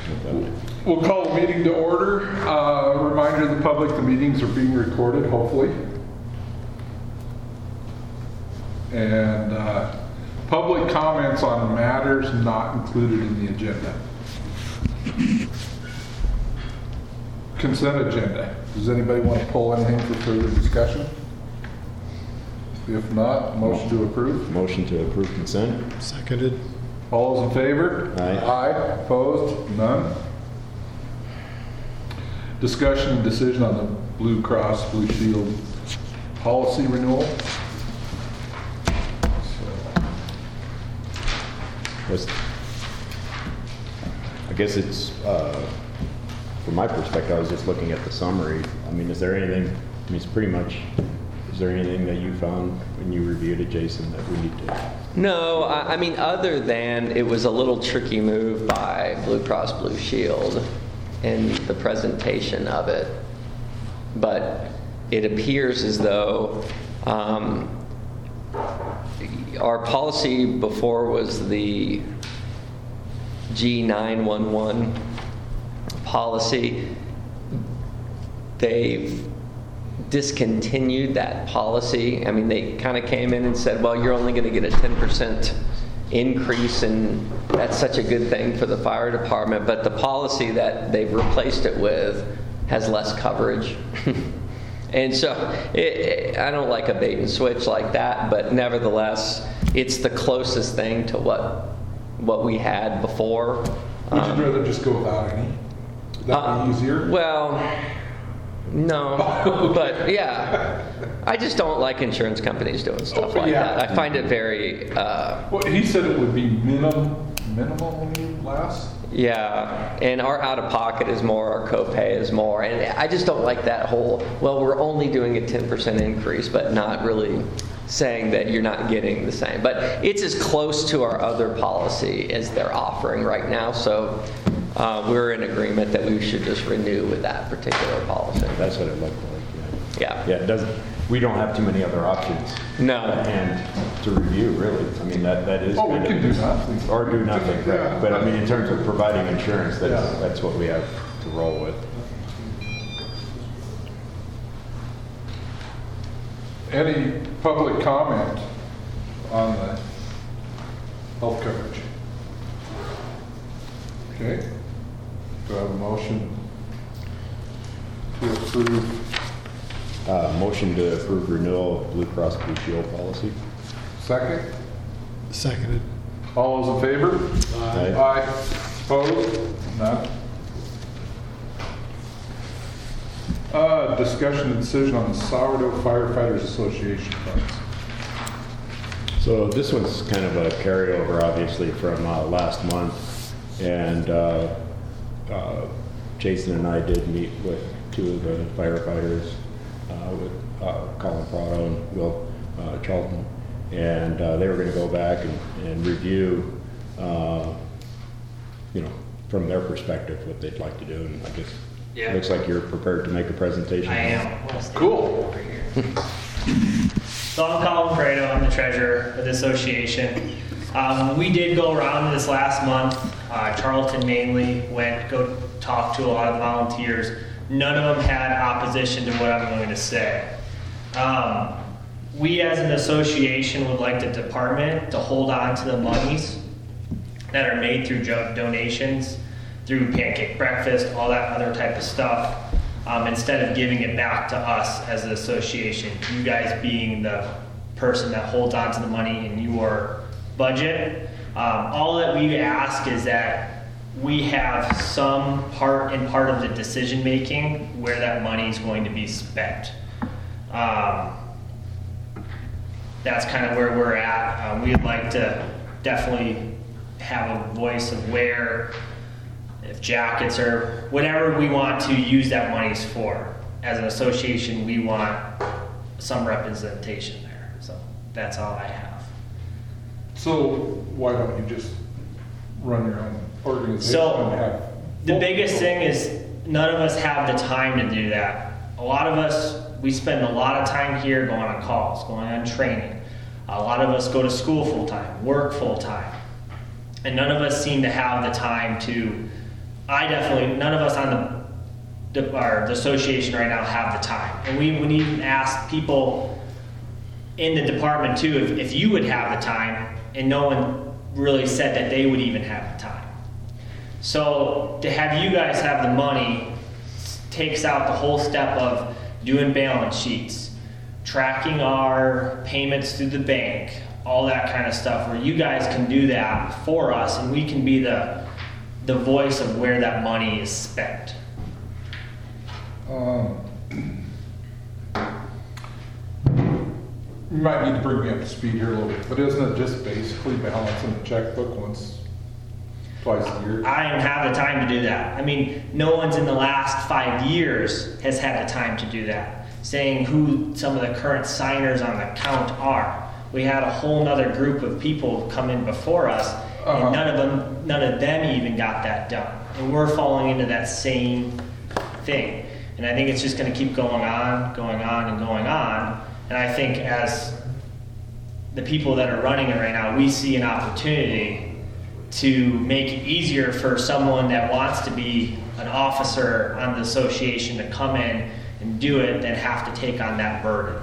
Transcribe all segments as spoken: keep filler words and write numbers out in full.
We'll call the meeting to order. Uh, reminder to the public, the meetings are being recorded, hopefully. And uh, public comments on matters not included in the agenda. Consent agenda. Does anybody want to pull anything for further discussion? If not, motion to approve. Motion to approve consent. Seconded. All those in favor? Aye. Aye. Opposed? None. Discussion and decision on the Blue Cross Blue Shield policy renewal. Was- I guess it's, uh, from my perspective, I was just looking at the summary. I mean, is there anything, I mean, it's pretty much, is there anything that you found when you reviewed it, Jason, that we need to? No, I, I mean, other than it was a little tricky move by Blue Cross Blue Shield in the presentation of it. But it appears as though um, our policy before was the G nine one one policy. They've discontinued that policy. I mean, they kind of came in and said, well, you're only going to get a ten percent increase, and that's such a good thing for the fire department. But the policy that they've replaced it with has less coverage. And so it, it, I don't like a bait and switch like that, but nevertheless, it's the closest thing to what what we had before. Would Um, you rather just go without any? Would that uh, be easier? Well, no, but yeah, I just don't like insurance companies doing stuff Oh, like yeah. that. I find it very, uh, Well, he said it would be minimum, minimally less. yeah, and our out-of-pocket is more, our copay is more, and I just don't like that whole, well, we're only doing a ten percent increase, but not really saying that you're not getting the same. But it's as close to our other policy as they're offering right now, so uh, we're in agreement that we should just renew with that particular policy. That's what it looked like, yeah. Yeah. Yeah, it doesn't, we don't have too many other options. No. At hand to review, really. I mean, that, that is. Oh, we kind can of- do nothing. Or do nothing, Yeah. right? But I mean, in terms of providing insurance, that's, Yeah. that's what we have to roll with. Any public comment on the health coverage? Okay. Do I have a motion to approve? Uh, motion to approve renewal of Blue Cross Blue Shield policy. Second? Seconded. All those in favor? Aye. Aye. Opposed? None. Uh, discussion and decision on the Sourdough Firefighters Association funds. So this one's kind of a carryover, obviously, from uh, last month. And uh, uh, Jason and I did meet with two of the firefighters, uh, with uh, Colin Prado and Will uh, Charlton. And uh, they were going to go back and, and review, uh, you know, from their perspective, what they'd like to do. And I guess Yeah. it looks like you're prepared to make a presentation. I am. Well, stand Cool. over here. So I'm Colin Prado. I'm the treasurer of the association. Um, we did go around this last month. Uh, Charlton mainly went, go talk to a lot of volunteers. None of them had opposition to what I'm going to say. Um, we as an association would like the department to hold on to the monies that are made through jo- donations, through pancake breakfast, all that other type of stuff, um, instead of giving it back to us as an association. You guys being the person that holds on to the money in your budget. Um, all that we ask is that we have some part in part of the decision making where that money is going to be spent. Um, that's kind of where we're at. Um, we'd like to definitely have a voice of where, if jackets or whatever we want to use that monies for. As an association, we want some representation there. So that's all I have. So why don't you just run your own organization So, and have? The biggest thing is none of us have the time to do that. A lot of us, we spend a lot of time here going on calls, going on training. A lot of us go to school full time, work full time. And none of us seem to have the time to I definitely, none of us on the, the, our, the association right now have the time. And we would even ask people in the department too, if, if you would have the time, and no one really said that they would even have the time. So to have you guys have the money takes out the whole step of doing balance sheets, tracking our payments through the bank, all that kind of stuff, where you guys can do that for us and we can be the the voice of where that money is spent. Um, you might need to bring me up to speed here a little bit, but isn't it just basically balancing the checkbook once, twice a year? I don't have the time to do that. I mean, no one's in the last five years has had the time to do that. Saying who some of the current signers on the count are. We had a whole nother group of people come in before us, and Uh-huh. none of them, none of them even got that done. And we're falling into that same thing. And I think it's just going to keep going on, going on, and going on. And I think as the people that are running it right now, we see an opportunity to make it easier for someone that wants to be an officer on the association to come in and do it than have to take on that burden.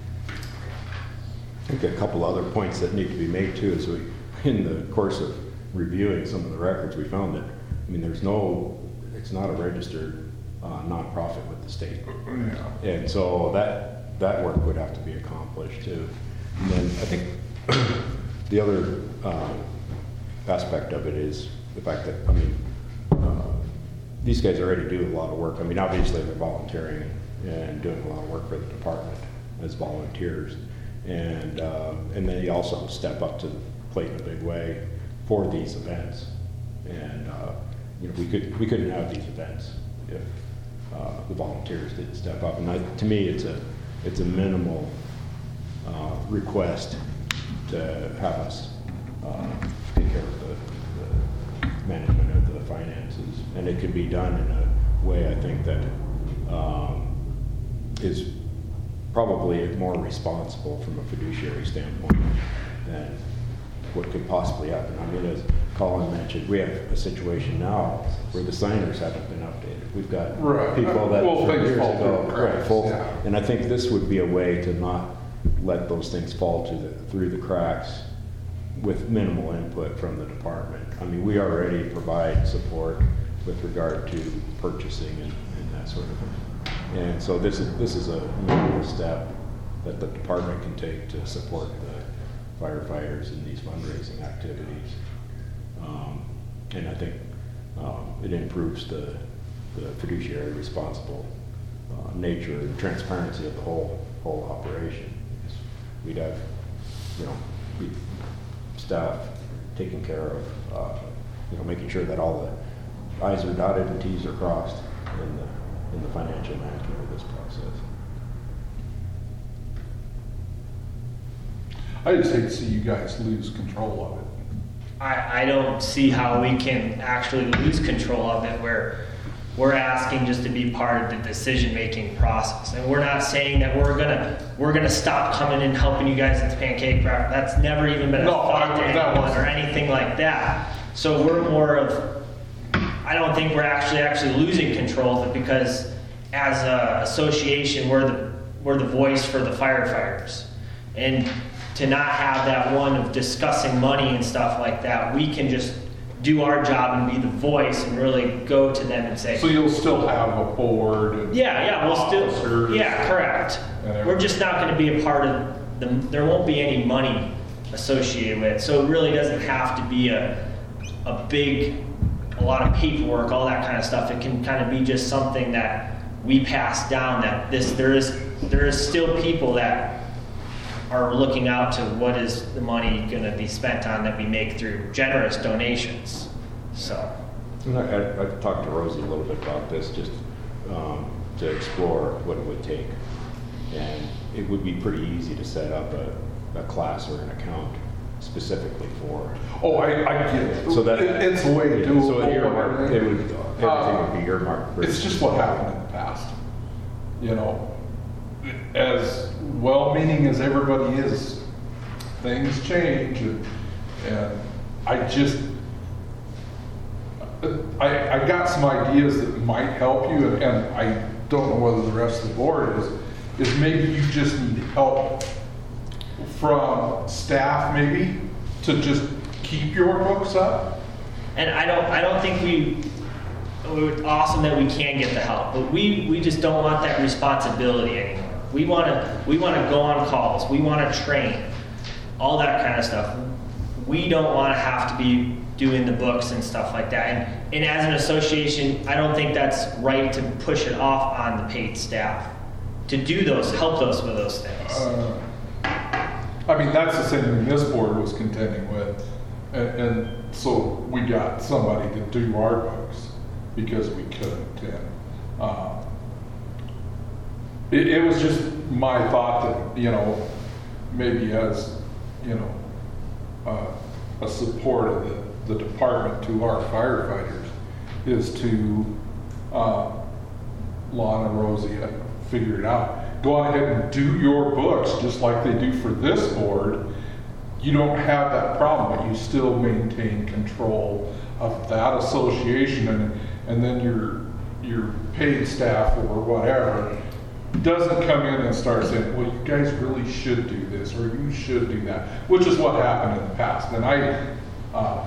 I think a couple other points that need to be made too is we, in the course of reviewing some of the records, we found that, I mean, there's no, it's not a registered uh, nonprofit with the state. Yeah. And so that, that work would have to be accomplished too. And then I think the other uh, aspect of it is the fact that, I mean, uh, these guys already do a lot of work. I mean, obviously they're volunteering and doing a lot of work for the department as volunteers. And, uh, and then you also step up to the plate in a big way for these events. And, uh, you know, we could, we couldn't have these events if uh, the volunteers didn't step up. And I, to me, it's a, it's a minimal uh, request to have us uh, take care of the, the management of the finances. And it could be done in a way, I think, that um, is probably more responsible from a fiduciary standpoint than what could possibly happen. I mean, as Colin mentioned, we have a situation now where the signers haven't been updated. We've got Right. people that Well, for things years fall ago, through the cracks, right, full- yeah. and I think this would be a way to not let those things fall to the, through the cracks with minimal input from the department. I mean, we already provide support with regard to purchasing and, and that sort of thing. And so this is this is a minimal step that the department can take to support the firefighters in these fundraising activities. Um, and I think um, it improves the, the fiduciary responsible uh, nature and transparency of the whole whole operation. We'd have, you know, we, staff taking care of, uh, you know, making sure that all the I's are dotted and T's are crossed in the in the financial management of this process. I just hate to see you guys lose control of it. I, I don't see how we can actually lose control of it where we're asking just to be part of the decision-making process. And we're not saying that we're gonna we're gonna stop coming and helping you guys at the pancake breakfast. That's never even been a No, thought to I- that anyone was- or anything like that. So we're more of, I don't think we're actually actually losing control of it because as an association, we're the we're the voice for the firefighters. And to not have that one of discussing money and stuff like that, we can just do our job and be the voice and really go to them and say, So you'll still have a board and yeah, yeah, we'll still, officers. yeah, correct. And We're just not gonna be a part of the, there won't be any money associated with it. So it really doesn't have to be a, a big, a lot of paperwork, all that kind of stuff. It can kind of be just something that we pass down that this, there is, there is still people that are looking out to what is the money gonna be spent on that we make through generous donations, so. And I, I, I've talked to Rosie a little bit about this, just um, to explore what it would take. And it would be pretty easy to set up a, a class or an account specifically for. Oh, I, I get it. So that It- it's the way to yeah, do it. So earmark, it would, everything Uh, would be earmarked. for- It's just what happened in the past. You know, as well-meaning as everybody is, things change, and, and I just, I, I got some ideas that might help you, and, and I don't know whether the rest of the board is, is maybe you just need help from staff maybe to just keep your books up. And I don't, I don't think we, it's awesome that we can get the help, but we, we just don't want that responsibility anymore. We want to, we want to go on calls. We want to train, all that kind of stuff. We don't want to have to be doing the books and stuff like that. And, and as an association, I don't think that's right to push it off on the paid staff to do those, help those with those things. Uh, I mean, that's the same thing this board was contending with. And, and so we got somebody to do our books because we couldn't. And, uh, it, it was just my thought that, you know, maybe as, you know, uh, a support of the, the department to our firefighters is to, uh, Lon and Rosie, uh, figure it out. Go on ahead and do your books just like they do for this board. You don't have that problem, but you still maintain control of that association, and and then your your paid staff or whatever doesn't come in and start saying, well, you guys really should do this or you should do that, which is what happened in the past. And I uh,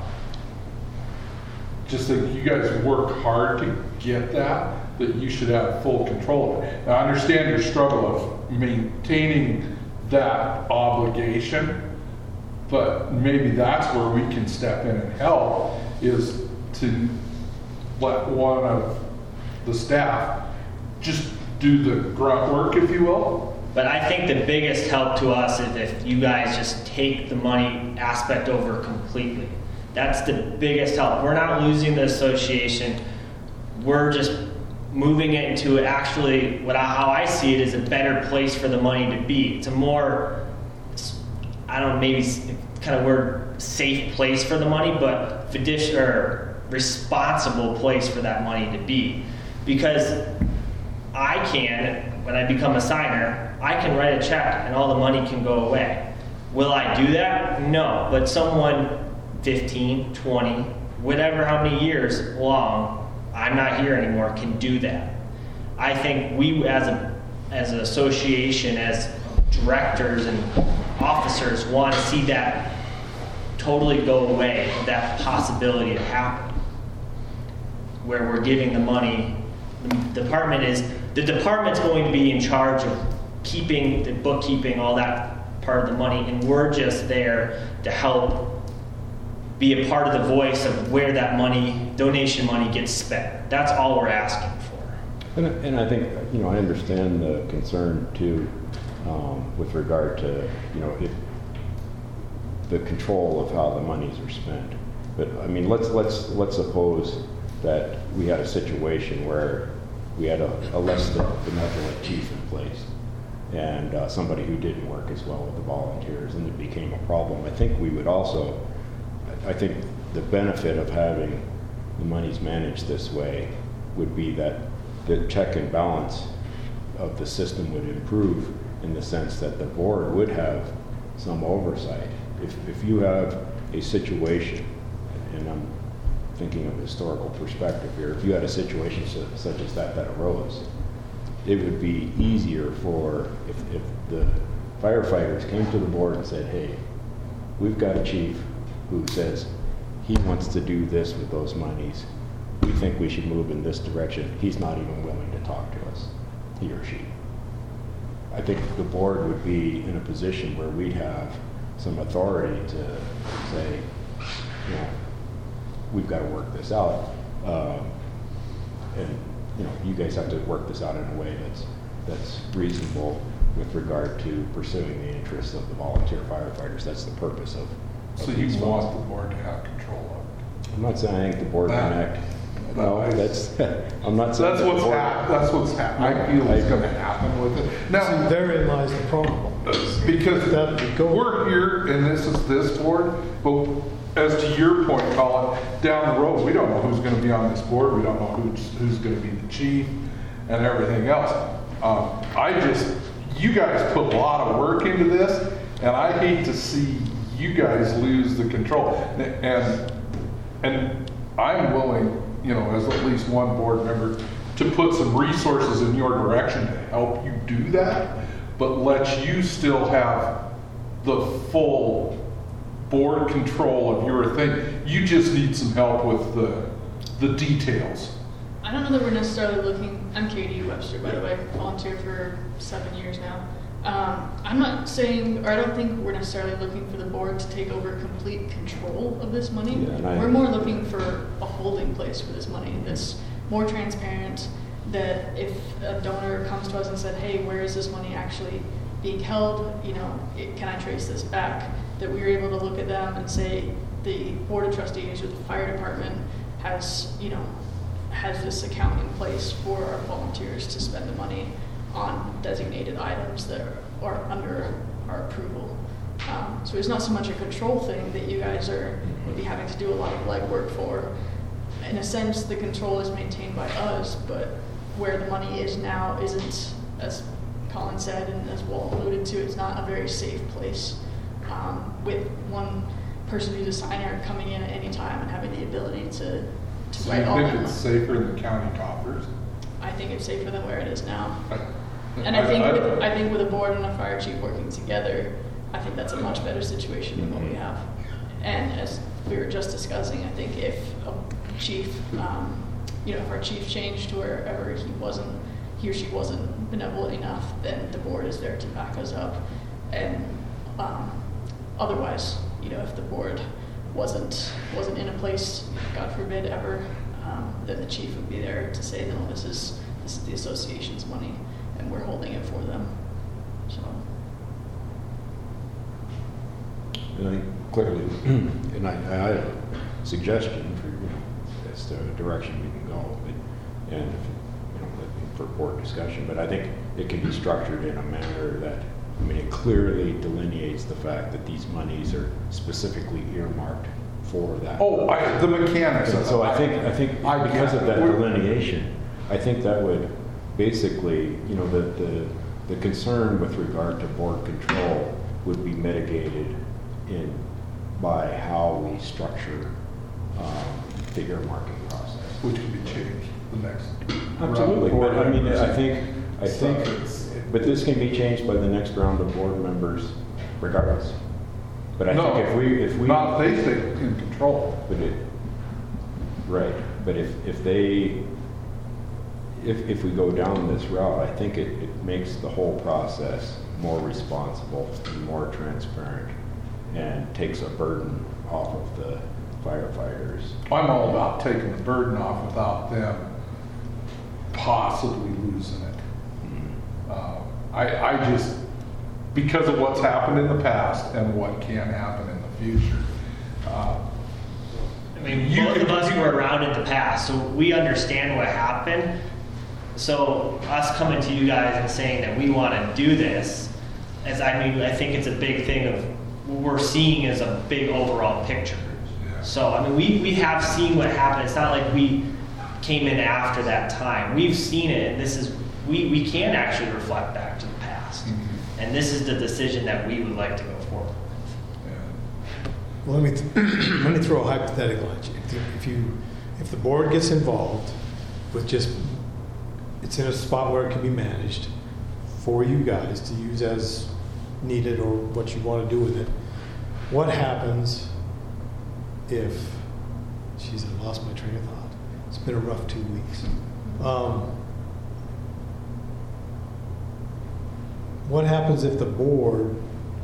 just think you guys work hard to get that, that you should have full control of it. Now, I understand your struggle of maintaining that obligation, but maybe that's where we can step in and help, is to let one of the staff just do the grunt work, if you will. But I think the biggest help to us is if you guys just take the money aspect over completely. That's the biggest help. We're not losing the association. We're just moving it into actually, what I, how I see it, is a better place for the money to be. It's a more, I don't know, maybe kind of word safe place for the money, but fiduciary or responsible place for that money to be. Because I can, when I become a signer, I can write a check and all the money can go away. Will I do that? No. But someone fifteen, twenty, whatever how many years long, I'm not here anymore, can do that. I think we as a as an association, as directors and officers, want to see that totally go away, that possibility to happen, where we're giving the money. The department is the department's going to be in charge of keeping the bookkeeping, all that part of the money, and we're just there to help be a part of the voice of where that money, donation money, gets spent. That's all we're asking for. And, and I think, you know, I understand the concern too, um, with regard to, you know, if the control of how the monies are spent. But I mean, let's let's let's suppose that we had a situation where we had a, a less benevolent chief in place, and uh, somebody who didn't work as well with the volunteers, and it became a problem. I think we would also, I think the benefit of having the monies managed this way would be that the check and balance of the system would improve, in the sense that the board would have some oversight. If, if you have a situation, and I'm thinking of historical perspective here, if you had a situation so, such as that that arose, it would be easier for, if, if the firefighters came to the board and said, hey, we've got a chief who says he wants to do this with those monies, we think we should move in this direction, he's not even willing to talk to us, he or she. I think the board would be in a position where we'd have some authority to say, you know, we've got to work this out, um, and you know, you guys have to work this out in a way that's that's reasonable with regard to pursuing the interests of the volunteer firefighters. That's the purpose of. of So you these want funds. the board to have control of it. I'm not saying I think the board can That- act. No, that's. I'm not saying That's that the what's board- hap, that's what's hap, I feel is gonna happen with it. See, Now, therein lies the problem. because That would go- we're here and this is this board, but as to your point, Colin, down the road, we don't know who's gonna be on this board, we don't know who's, who's gonna be the chief and everything else. Um, I just, you guys put a lot of work into this, and I hate to see you guys lose the control. And, and I'm willing you know, as at least one board member, to put some resources in your direction to help you do that, but lets you still have the full board control of your thing. You just need some help with the, the details. I don't know that we're necessarily looking, I'm Katie Webster, by the way, volunteered for seven years now. Um, I'm not saying, or I don't think we're necessarily looking for the board to take over complete control of this money. Yeah, and I- We're more looking for a holding place for this money that's more transparent, that if a donor comes to us and said, hey, where is this money actually being held, you know, it, can I trace this back? That we were able to look at them and say, the board of trustees or the fire department has, you know, has this account in place for our volunteers to spend the money on designated items that are, are under our approval. Um, so it's not so much a control thing that you guys are maybe having to do a lot of legwork for. In a sense, the control is maintained by us, but where the money is now isn't, as Colin said and as Walt alluded to, it's not a very safe place. Um, with one person who's a signer coming in at any time and having the ability to, to So write all you that think it's money. safer in the county coffers? I think it's safer than where it is now. I- And I think, I- with, I think with a board and a fire chief working together, I think that's a much better situation than what we have. And as we were just discussing, I think if a chief, um, you know, if our chief changed to wherever he wasn't, he or she wasn't benevolent enough, then the board is there to back us up. And um, otherwise, you know, if the board wasn't wasn't in a place, God forbid, ever, um, then the chief would be there to say, no, this is this is the association's money, and we're holding it for them. So. And I think clearly, and I, I had a suggestion for, you know, as to a direction we can go, but, and, you know, for board discussion, but I think it can be structured in a manner that, I mean, it clearly delineates the fact that these monies are specifically earmarked for that. Oh, I, the mechanics of And it. so I think, I think I because get of it. that We're- delineation, I think that would basically, you know, the, the, the concern with regard to board control would be mitigated in, by how we structure um, the earmarking process. Which can be changed the next. Absolutely, round of but I mean, board I think, I So think, it's- but this can be changed by the next round of board members regardless. But I No, think if we, if we. Not if they stay in control. But it, right, but if, if they, if, if we go down this route, I think it, it makes the whole process more responsible and more transparent and takes a burden off of the firefighters. I'm all about taking the burden off without them possibly losing it. Uh, I, I just, because of what's happened in the past and what can happen in the future. uh, I mean, You both can- of us were around in the past, so we understand what happened. So us coming to you guys and saying that we want to do this, as I mean, I think it's a big thing of what we're seeing as a big overall picture. Yeah. So I mean, we we have seen what happened. It's not like we came in after that time. We've seen it, and this is we we can actually reflect back to the past, Mhm. and this is the decision that we would like to go forward with. yeah. Well, let me, th- let me throw a hypothetical at you. If you- If you, if the board gets involved with just, it's in a spot where it can be managed for you guys to use as needed or what you want to do with it, what happens if, geez, I lost my train of thought. It's been a rough two weeks. Um, what happens if the board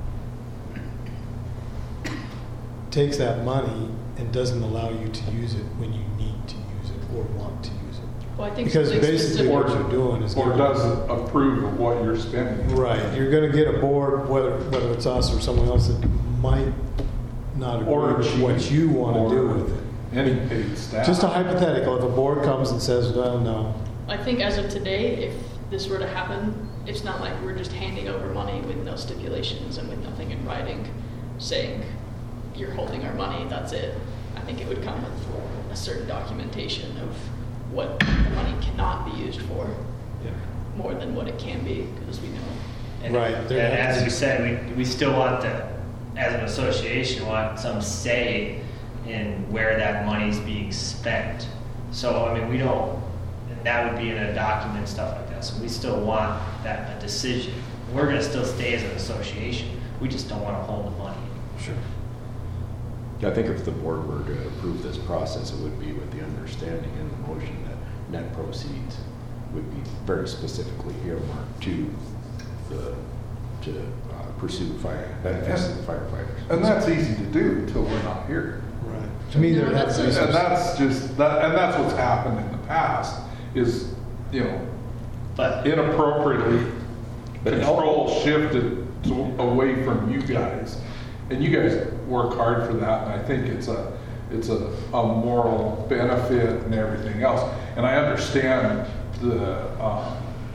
takes that money and doesn't allow you to use it when you need to use it or want to use it? Well, I think Because something basically specific- what you're doing is. Or giving- doesn't approve of what you're spending. Right, you're gonna get a board, whether, whether it's us or someone else that might not agree Or with chief, what you wanna do or with it. Any paid staff. Just a hypothetical, if a board comes and says, well, no, I think as of today, if this were to happen, it's not like we're just handing over money with no stipulations and with nothing in writing saying, you're holding our money, that's it. I think it would come with a certain documentation of what the money cannot be used for, more than what it can be, because we know. And, Right, and there has as to we be- said, we, we still want the, as an association, want some say in where that money's being spent. So, I mean, we don't, and that would be in a document, stuff like that. So we still want that, a decision. We're gonna still stay as an association. We just don't wanna hold the money. Sure. I think if the board were to approve this process, it would be with the understanding in the motion that net proceeds would be very specifically earmarked to the, to uh, pursue fire, benefits to the firefighters. And that's easy to do until we're not here. Right. To me, there No, has to be that's some. And that's just, that, and that's what's happened in the past, is, you know, But inappropriately But control shifted to, away from you guys. And you guys work hard for that, and I think it's a, it's a, a moral benefit and everything else. And I understand the, um,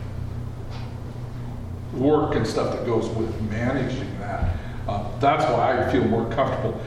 work and stuff that goes with managing that. Uh, that's why I feel more comfortable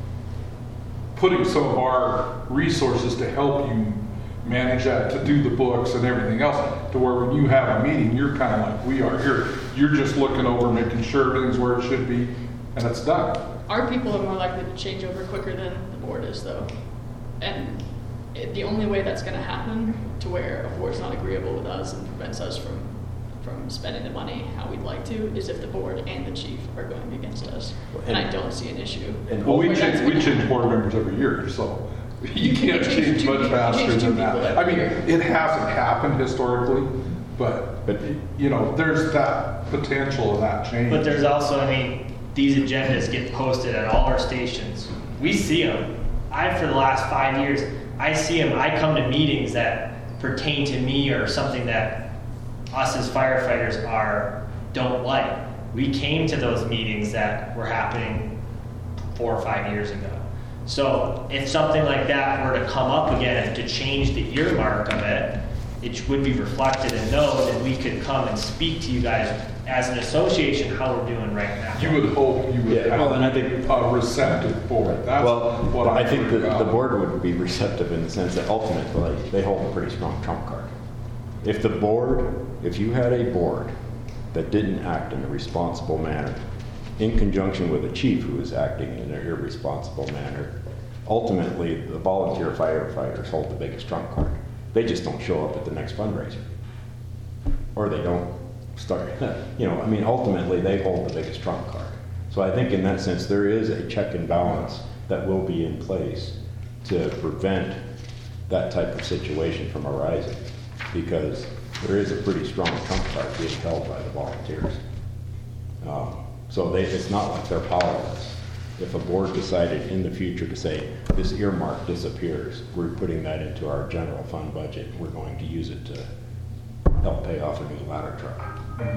putting some of our resources to help you manage that, to do the books and everything else, to where when you have a meeting, you're kind of like we are here. You're just looking over, making sure everything's where it should be, and it's done. Our people are more likely to change over quicker than the board is, though. And it, the only way that's going to happen to where a board's not agreeable with us and prevents us from from spending the money how we'd like to is if the board and the chief are going against us. And, I don't see an issue. And Well, we where that's change, we gonna change happen. board members every year, so you can't change change two much people- faster change two than that. people I mean, every it hasn't happened historically, but, But- you know, there's that potential of that change. But there's also, I mean, these agendas get posted at all our stations. We see them. I, for the last five years, I see them. I come to meetings that pertain to me or something that us as firefighters are, don't like. We came to those meetings that were happening four or five years ago. So if something like that were to come up again, to change the earmark of it, it would be reflected and known, and we could come and speak to you guys as an association how we're doing right now. You would hope you would Yeah, well, and I have think- a receptive board. That's Well, what I'm I think worried that the about. board would be receptive in the sense that ultimately, they hold a pretty strong trump card. If the board, if you had a board that didn't act in a responsible manner, in conjunction with a chief who is acting in an irresponsible manner, ultimately, the volunteer firefighters hold the biggest trump card. They just don't show up at the next fundraiser. Or they don't start, you know, I mean, ultimately, they hold the biggest trump card. So I think in that sense, there is a check and balance that will be in place to prevent that type of situation from arising, because there is a pretty strong trump card being held by the volunteers. Um, So they, it's not like they're powerless. If a board decided in the future to say, this earmark disappears, we're putting that into our general fund budget, we're going to use it to help pay off a new ladder truck.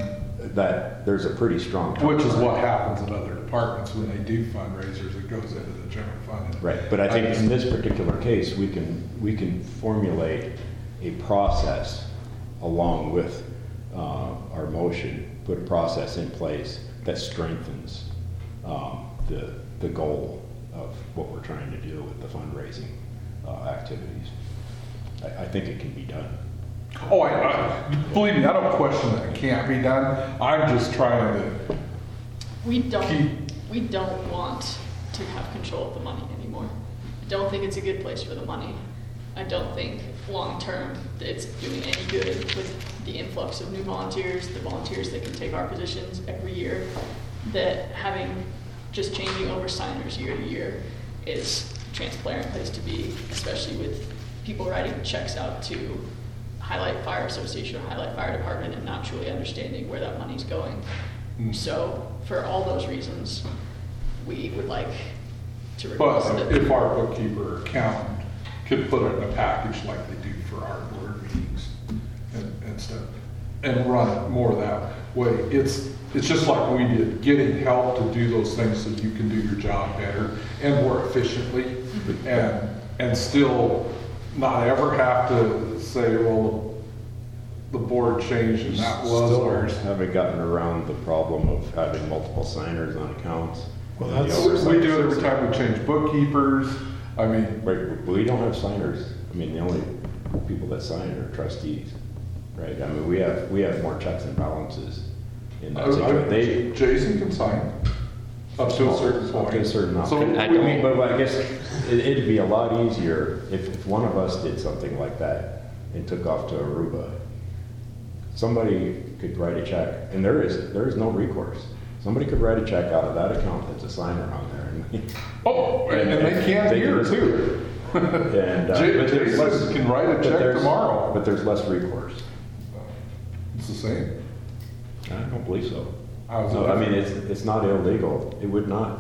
That, there's a pretty strong. trump Which is card. what happens in other departments when they do fundraisers, it goes into the general fund. Right, but I think in this particular case, we can, we can formulate a process along with uh, our motion, put a process in place that strengthens um, the, the goal of what we're trying to do with the fundraising uh, activities. I, I think it can be done. Oh, I, I, believe me, I don't question that it can't be done. I'm just trying to, We don't, Keep- we don't want to have control of the money anymore. I don't think it's a good place for the money. I don't think long-term that it's doing any good with the influx of new volunteers, the volunteers that can take our positions every year, that having, just changing over signers year to year is a transparent place to be, especially with people writing checks out to Highlight Fire Association or Highlight Fire Department and not truly understanding where that money's going. Mm. So, for all those reasons, we would like to request but that. if our bookkeeper or accountant could put it in a package like they do for our board meetings and, and stuff, and run it more that way, it's, it's just like we did, getting help to do those things so you can do your job better and more efficiently, and, and still not ever have to say, well, the board changed and that was Still ours. haven't gotten around the problem of having multiple signers on accounts. Well, and the that's- oversight We do it every system. time we change bookkeepers. I mean, Right, we don't have signers. I mean, the only people that sign are trustees, right? I mean, we have, we have more checks and balances in I- that situation. I- They, Jason can sign up to a certain Up to a point. certain amount. So, I I we mean, mean, but I guess it, it'd be a lot easier if, if one of us did something like that and took off to Aruba. Somebody could write a check, and there is, there is no recourse. Somebody could write a check out of that account that's a signer on there. And Oh, and and they can They here can- too. And, uh, J- but there's less- Jason can write a but check there's- tomorrow. But there's less recourse. It's the same. I don't believe so. How's it No, I mean, different? it's, it's not illegal. It would not.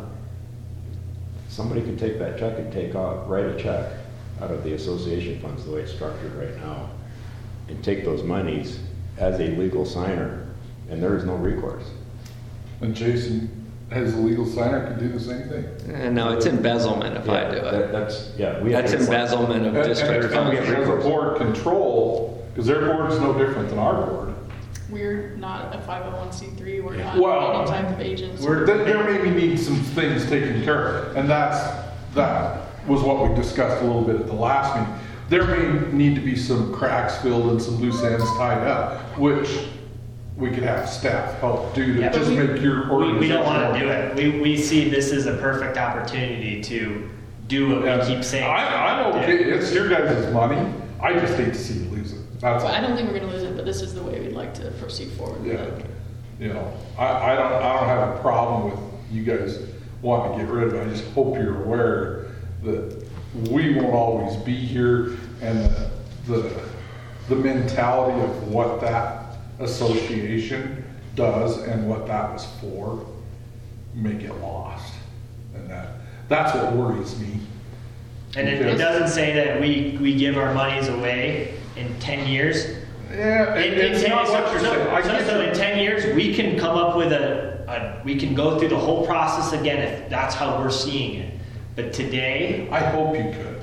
Somebody could take that check and take off, write a check out of the association funds, the way it's structured right now, and take those monies as a legal signer, and there is no recourse. And Jason, as a legal signer, can do the same thing. Uh, No, it's embezzlement if I Yeah, do that- it. That's, yeah. we That's have- embezzlement of And- district and funds. As a board control, because their board is no different than our board. We're not a five oh one c three, we're not Well, any type of agency. we're- There, there maybe need some things taken care of, and that's, that was what we discussed a little bit at the last meeting. There may need to be some cracks filled and some loose ends tied up, which we could have staff help do to Yeah, but just we- make your We, organization. we don't want to do it. We, we see this as a perfect opportunity to do what Yeah. we keep saying. I, I'm okay, it's your guys' money, I just hate to see you lose it, that's all. Well, I don't think we're gonna lose it, but this is the way we'd like to proceed forward with Yeah, it. you know, I, I don't, I don't have a problem with you guys wanting to get rid of it, I just hope you're aware that we won't always be here, and the, the, the mentality of what that association does and what that was for, may get lost, and that, that's what worries me. And it, it Because- doesn't say that we, we give our monies away in ten years. Yeah, In- it- in it's ten- not so- what you're so- saying. I so- get So you. in ten years, we can come up with a, a, we can go through the whole process again if that's how we're seeing it. But today, I hope you could.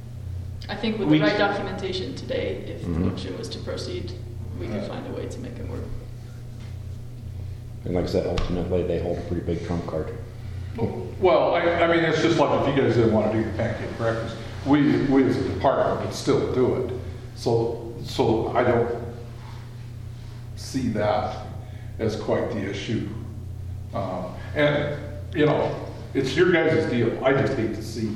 I think with We- the right documentation today, if the Mhm. motion was to proceed, we could find a way to make it work. And like I said, ultimately, they hold a pretty big trump card. Well, I, I mean, it's just like if you guys didn't want to do the pancake breakfast, we, we as a department would still do it. So, so I don't see that as quite the issue. Um, and, you know, it's your guys' deal. I just hate to see.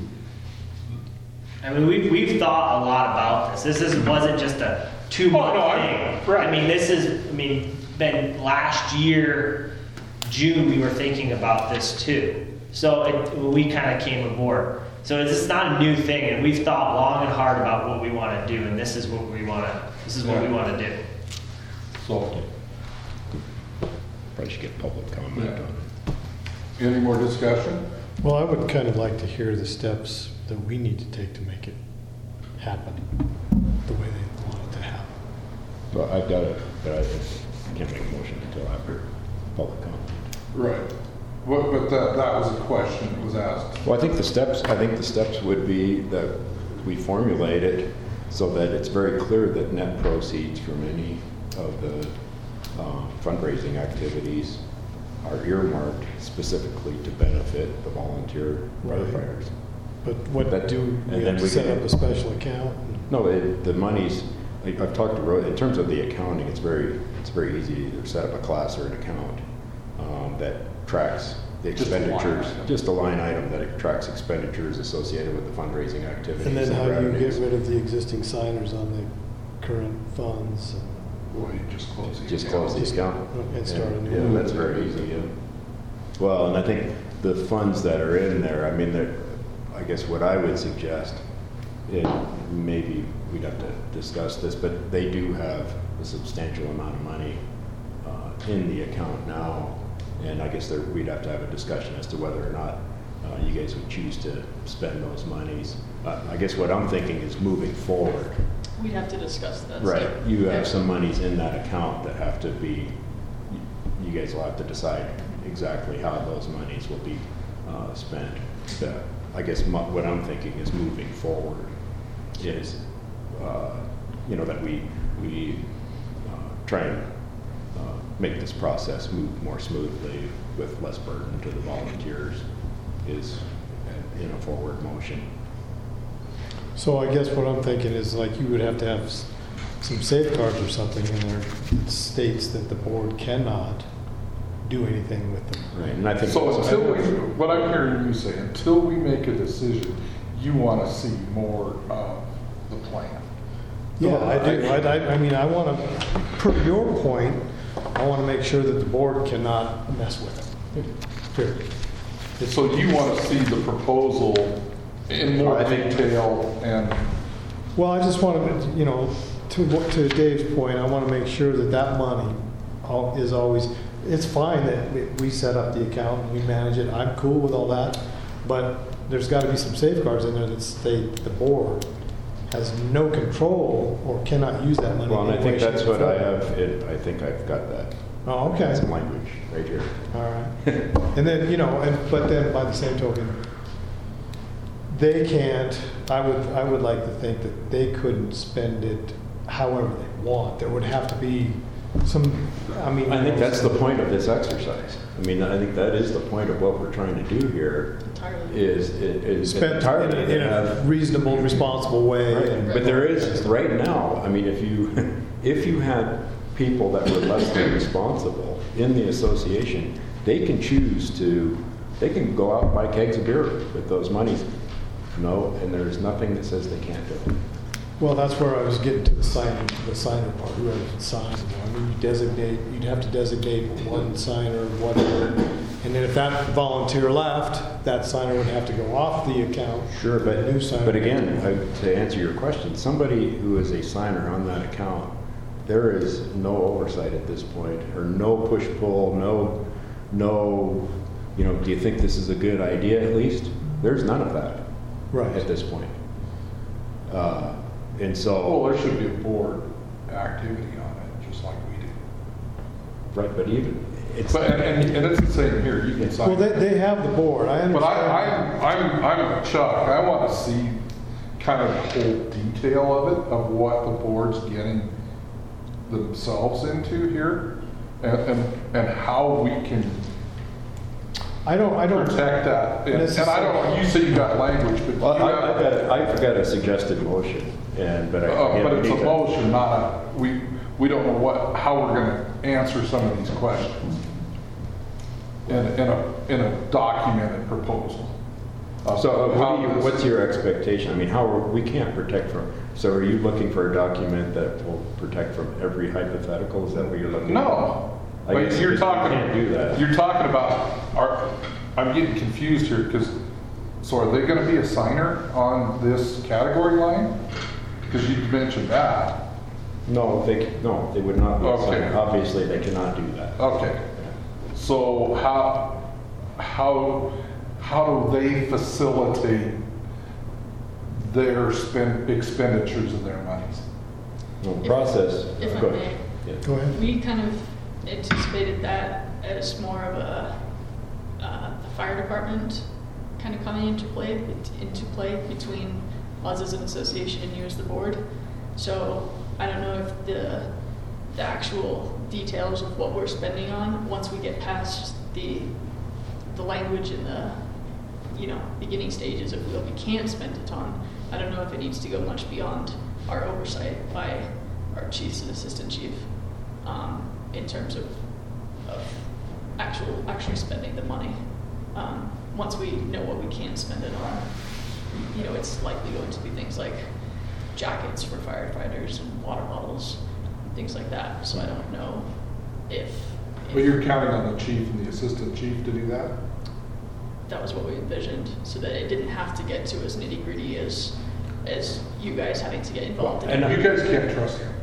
I mean, we've, we've thought a lot about this. This is, wasn't just a two month Oh, no, I- thing. right. I mean, this is, I mean, been last year, June, we were thinking about this too. So it, we kind of came aboard. So it's it's not a new thing, and we've thought long and hard about what we want to do, and this is what we want to, this is what we Yeah. want to do. So, Probably should get public comment Yeah. on it. any more discussion? Well, I would kind of like to hear the steps that we need to take to make it happen the way they want it to happen. Well, I've got it, but I I can't make a motion until after public comment. Right. But, but that, that was a question that was asked. Well, I think the steps, I think the steps would be that we formulate it so that it's very clear that net proceeds from any of the um, fundraising activities are earmarked specifically to benefit the volunteer Right. firefighters. But what That- do, and we then have to we set can- up a special account? No, it, the monies, like, I've talked to Ro, in terms of the accounting, it's very, it's very easy to either set up a class or an account um, that tracks the Just a line expenditures, item. just a line item that it tracks expenditures associated with the fundraising activities. And then how do you get revenues. rid of the existing signers on the current funds Well, you just close the Just account. close the account. and start a new Yeah, one? that's very easy, yeah. Well, and I think the funds that are in there, I mean, they're, I guess what I would suggest, and maybe we'd have to discuss this, but they do have a substantial amount of money uh, in the account now, and I guess there, we'd have to have a discussion as to whether or not uh, you guys would choose to spend those monies. Uh, I guess what I'm thinking is moving forward. We'd have to discuss that. so- Right, you Yeah. have some monies in that account that have to be, you guys will have to decide exactly how those monies will be uh, spent. But I guess mo- what I'm thinking is moving forward is, uh, you know, that we, we uh, try and uh, make this process move more smoothly with less burden to the volunteers is in a forward motion. So I guess what I'm thinking is like you would have to have s- some safeguards or something in there that states that the board cannot do anything with them. Right, and I think. So until we, what I'm hearing you say, until we make a decision, you want to see more of the plan. Yeah, I do. I, I- I mean, I want to, per your point, I want to make sure that the board cannot mess with it. Period. It's- So you want to see the proposal in more I think- detail and, Well, I just want to, you know, to, what- to Dave's point, I want to make sure that that money al- is always, it's fine that we- we set up the account and we manage it. I'm cool with all that. But there's got to be some safeguards in there that state the board has no control or cannot use that money. Well, and I in any think way, that's shape, or what I form. have, it- I think I've got that. Oh, okay. Some language right here. All right. And then, you know, and, but then by the same token, they can't, I would, I would like to think that they couldn't spend it however they want. There would have to be some, I mean. I think that's the point of this exercise. I mean, I think that is the point of what we're trying to do here, Entirely. is, is Spent in entirely a, in to a have- reasonable, responsible way. Right. and- But there is, right now, I mean, if you, if you had people that were less than responsible in the association, they can choose to, they can go out and buy kegs of beer with those monies. No, and there's nothing that says they can't do it. Well, that's where I was getting to the signing, the signer part, whoever can sign. I mean, you designate, you'd have to designate one signer, whatever. And then if that volunteer left, that signer would have to go off the account. Sure, but, New signer. but again, I- to answer your question, somebody who is a signer on that account, there is no oversight at this point, or no push-pull, no, no, you know, do you think this is a good idea at least? There's none of that Right. at this point. Uh, And well, so, there should be a board activity on it, just like we do. right, but even, it's. But, and, and and it's the same here, you can sign. Well, they, they have the board, I But understand. I, I'm, I'm, I'm Chuck, I want to see kind of the whole detail of it, of what the board's getting themselves into here, and, and, and how we can I don't, I don't. protect that. And and I don't, you say you got language, but Well, you I, I've have, got, a- I've got a suggested motion, and, but I. uh, again, but we it's a need to- motion, not a, we, we don't know what, how we're gonna answer some of these questions in, in a, in a documented proposal. of So uh, how what do you, this- what's your expectation? I mean, how, are- we can't protect from, so are you looking for a document that will protect from every hypothetical? Is that what you're looking for? No, I but guess you're you talking, can't do that. you're talking about, are, I'm getting confused here, because, so are they gonna be a signer on this category line? Because you mentioned that. No, they, no, they would not be a Okay. signer. Obviously, they cannot do that. Okay, so how, how, how do they facilitate their spend, expenditures of their monies? No, If- process. if I go may. ahead. Yeah. Go ahead. We kind of anticipated that as more of a, uh, the fire department kind of coming into play, into play between us as an association and you as the board. So I don't know if the, the actual details of what we're spending on, once we get past the, the language in the, you know, beginning stages of what we can spend it on, I don't know if it needs to go much beyond our oversight by our chiefs and assistant chief, um, in terms of, of actual, actually spending the money. Um, once we know what we can spend it on, you know, it's likely going to be things like jackets for firefighters and water bottles, things like that. So I don't know if, But if you're counting on the chief and the assistant chief to do that? that was what we envisioned, so that it didn't have to get to as nitty gritty as, as you guys having to get involved in. And You guys can't trust him.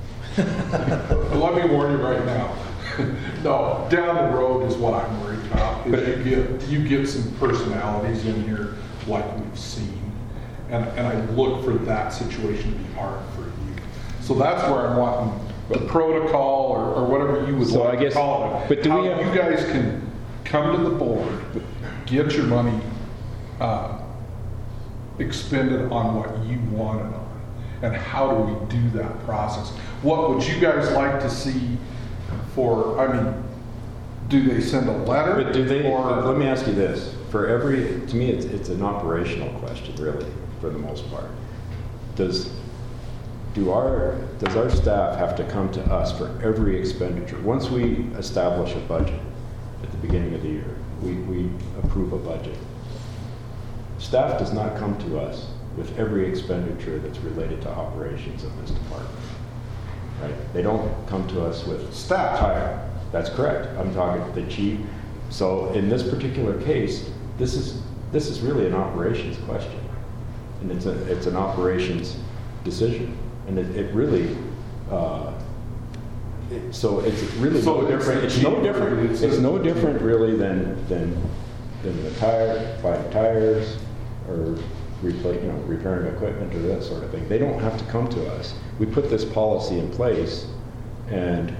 Let me warn you right now. No, down the road is what I'm worried about, is you get, you get some personalities in here like we've seen. And, and I look for that situation to be hard for you. So that's where I'm wanting the protocol or, or whatever you would So like I to guess- call it. but do we How have- you guys can come to the board, get your money, uh, expended on what you want it on. And how do we do that process? What would you guys like to see for, I mean, do they send a letter? But do they, Or, let me ask you this, for every, to me, it's, it's an operational question, really, for the most part. Does, do our, does our staff have to come to us for every expenditure? Once we establish a budget at the beginning of the year, we, we approve a budget. staff does not come to us with every expenditure that's related to operations of this department. Right? They don't come to us with Staff. Hire. That's correct. I'm talking the chief. So in this particular case, this is this is really an operations question, and it's a it's an operations decision, and it, it really. Uh, it, so it's really So no it's different. the It's no chief, different. it's It's a- no different really than than than the tire, buying tires, or replace, you know, repairing equipment or that sort of thing. They don't have to come to us. We put this policy in place, and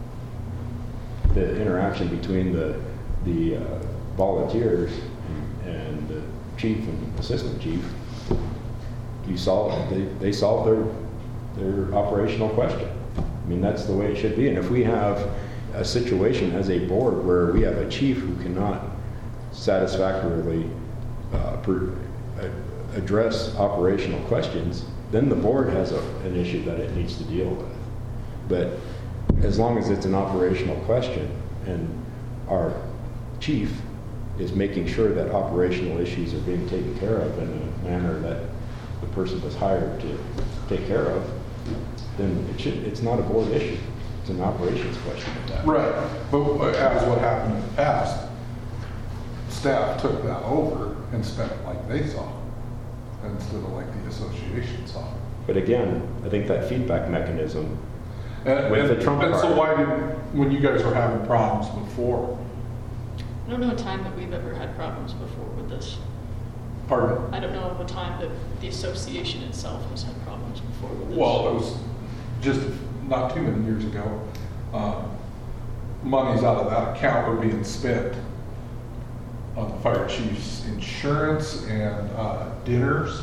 the interaction between the the uh, volunteers and, and the chief and assistant chief, you solve they they solve their their operational question. I mean, that's the way it should be. And if we have a situation as a board where we have a chief who cannot satisfactorily uh, per, uh, address operational questions, then the board has a, an issue that it needs to deal with. But as long as it's an operational question and our chief is making sure that operational issues are being taken care of in a manner that the person was hired to take care of, then it should, it's not a board issue. It's an operations question at that. Right, but as what happened in the past, staff took that over and spent it like they saw, instead of like the association saw. But again, I think that feedback mechanism And, with and, the trump and so card. why didn't, when you guys were having problems before, I don't know a time that we've ever had problems before with this. pardon? I don't know of a time that the association itself has had problems before with this. Well, it was just not too many years ago. Um, monies out of that account were being spent on the fire chief's insurance and uh, dinners.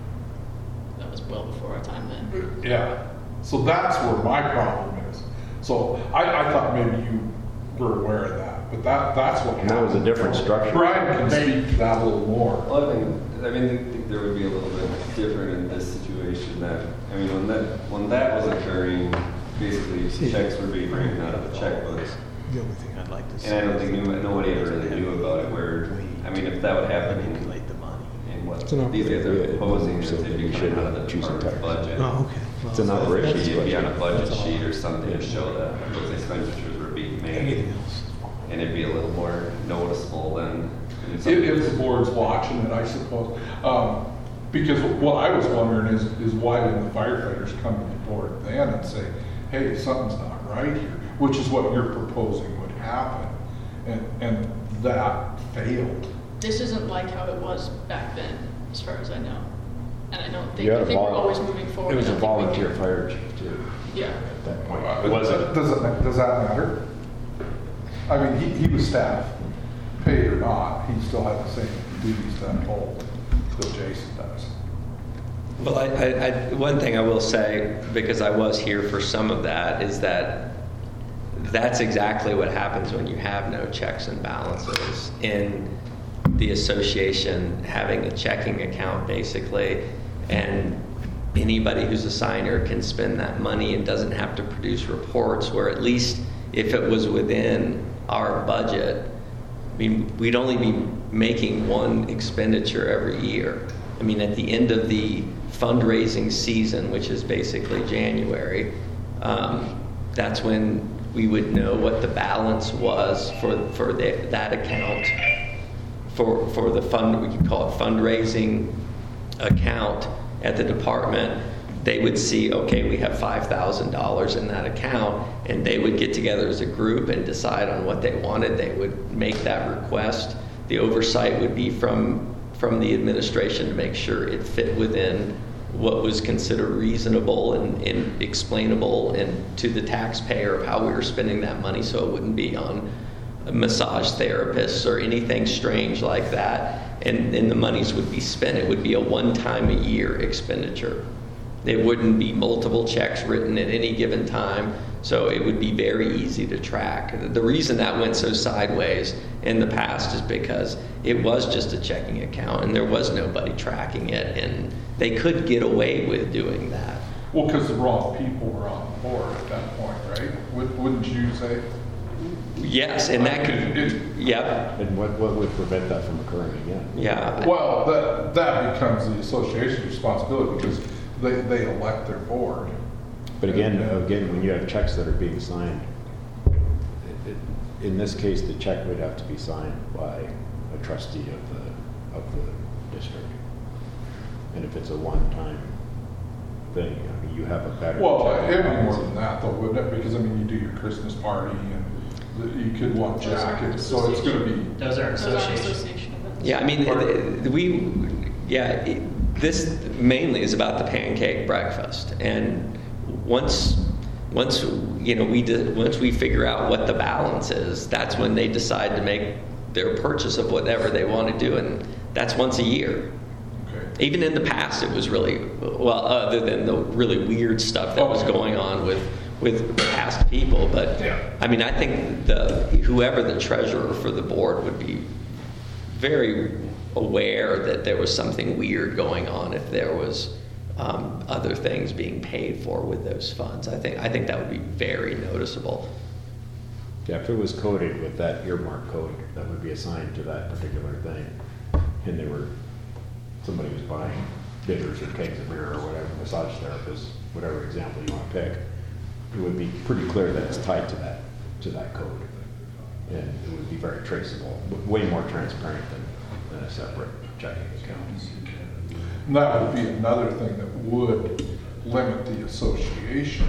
That was well before our time then. Yeah, so that's where my problem is. So I, I thought maybe you were aware of that, but that, that's what And that was a happened. different structure. Brian can speak to that a little more. Well, I think, I mean, I think there would be a little bit different in this situation that, I mean, when that, when that was occurring, basically checks were being written out of the checkbooks. The only thing I'd like to see. And I don't think knew- nobody ever really knew about it, where, I mean, if that would happen in, Manipulate the money. in what It's an these guys operating- are proposing, so that they'd be we coming should out of the choose a department's tax. budget. Oh, okay. Well, It's an so operations It'd be on a budget That's all. sheet or something to show that those expenditures were being made, Anything else? and it'd be a little more noticeable than. in If, some- if the board's watching it, I suppose. Um, because what I was wondering is, is why didn't the firefighters come to the board then and say, hey, something's not right here, which is what you're proposing would happen. And, and that failed. This isn't like how it was back then, as far as I know. And I don't think, You had I a think we're vol- always moving forward. It was I a don't think we volunteer can- fire chief too Yeah. at that point. Uh, It wasn't. Does it, does that matter? I mean, he, he was staff, paid or not, he still had the same duties that hold that Jason does. Well, I, I, I, one thing I will say, because I was here for some of that, is that that's exactly what happens when you have no checks and balances. In the association having a checking account, basically, and anybody who's a signer can spend that money and doesn't have to produce reports, where at least if it was within our budget, I mean, we'd only be making one expenditure every year. I mean, at the end of the fundraising season, which is basically January, um, that's when we would know what the balance was for, for the, that account, for, for the fund, we could call it fundraising account at the department. They would see, okay, we have five thousand dollars in that account, and they would get together as a group and decide on what they wanted. They would make that request. The oversight would be from, from the administration to make sure it fit within what was considered reasonable and, and explainable and to the taxpayer of how we were spending that money, so it wouldn't be on massage therapists or anything strange like that. And, and the monies would be spent. It would be a one-time a year expenditure. There wouldn't be multiple checks written at any given time, so it would be very easy to track. The reason that went so sideways in the past is because it was just a checking account and there was nobody tracking it, and they could get away with doing that. Well, because the wrong people were on the board at that point, right? Would- Wouldn't you say? Yes, and that could, yeah, And what, what would prevent that from occurring again? yeah. Well, that, that becomes the association's responsibility because they, they elect their board. But again, And, uh, again, when you have checks that are being signed, it- it- in this case, the check would have to be signed by a trustee of the, of the district. And if it's a one-time thing, I mean, you have a better. Well, check it'd be more balance. than that though, wouldn't it? Because I mean, you do your Christmas party and the- you could want Those aren't jackets, so it's gonna be, Those are Those are association. association events. Yeah, I mean, th- th- we, yeah, it- this mainly is about the pancake breakfast. And once, once, you know, we, did- once we figure out what the balance is, that's when they decide to make their purchase of whatever they want to do. And that's once a year. okay. Even in the past, it was really, well, other than the really weird stuff that was Okay. going on with, with past people. But, Yeah. I mean, I think the, whoever the treasurer for the board would be very aware that there was something weird going on if there was um, other things being paid for with those funds. I think, I think that would be very noticeable. Yeah, if it was coded with that earmark code that would be assigned to that particular thing, and they were, somebody was buying bitters or kegs of beer or whatever, massage therapist, whatever example you want to pick, it would be pretty clear that it's tied to that, to that code. And it would be very traceable, w- way more transparent than, than a separate checking account. And that would be another thing that would limit the association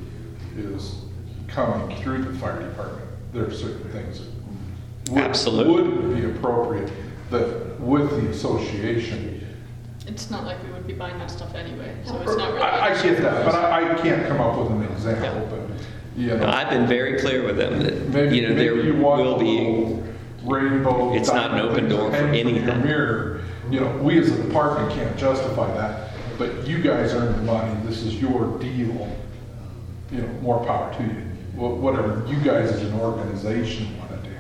is coming through the fire department. There are certain things that would, Absolutely. would be appropriate that with the association. It's not like we would be buying that stuff anyway, so it's not really. I, I get that, but I, I can't come up with an example, but, you know. I've been very clear with them that, Maybe, you know, there maybe you want will the be, little rainbow. It's not an open things door for hanging from your anything. mirror. You know, we as a department can't justify that, but you guys earn the money, this is your deal. You know, more power to you. Wha- Whatever you guys as an organization want to do.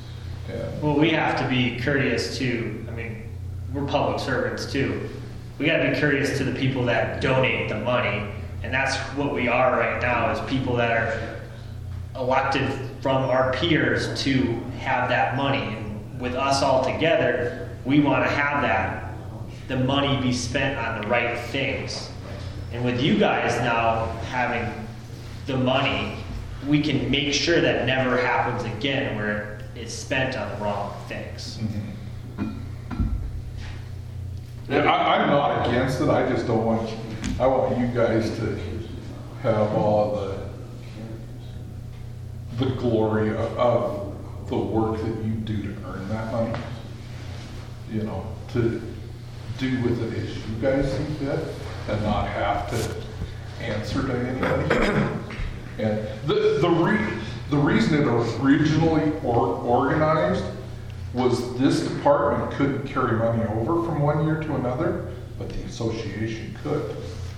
And Well, we have to be courteous to, I mean, we're public servants too. We got to be courteous to the people that donate the money, and that's what we are right now, is people that are elected from our peers to have that money. And with us all together, we want to have that, the money be spent on the right things. And with you guys now having the money, we can make sure that never happens again where it's spent on the wrong things. Yeah, I, I'm not against it, I just don't want, I want you guys to have all the, the glory of, of the work that you do to earn that money. You know, to do with it as you guys see fit and not have to answer to anybody. And the, the re, the reason it was originally or, organized was this department couldn't carry money over from one year to another, but the association could.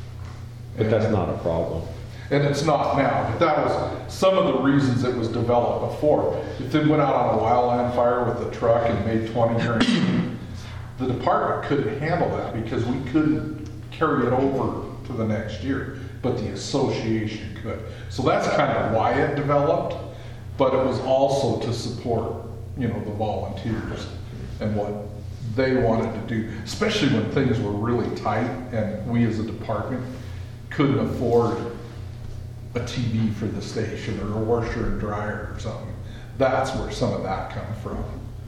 But that's not a problem. And it's not now, but that was some of the reasons it was developed before. If they went out on a wildland fire with a truck and made twenty grand, the department couldn't handle that because we couldn't carry it over to the next year, but the association could. So that's kind of why it developed, but it was also to support, you know, the volunteers and what they wanted to do, especially when things were really tight and we as a department couldn't afford a T V for the station or a washer and dryer or something. That's where some of that comes from.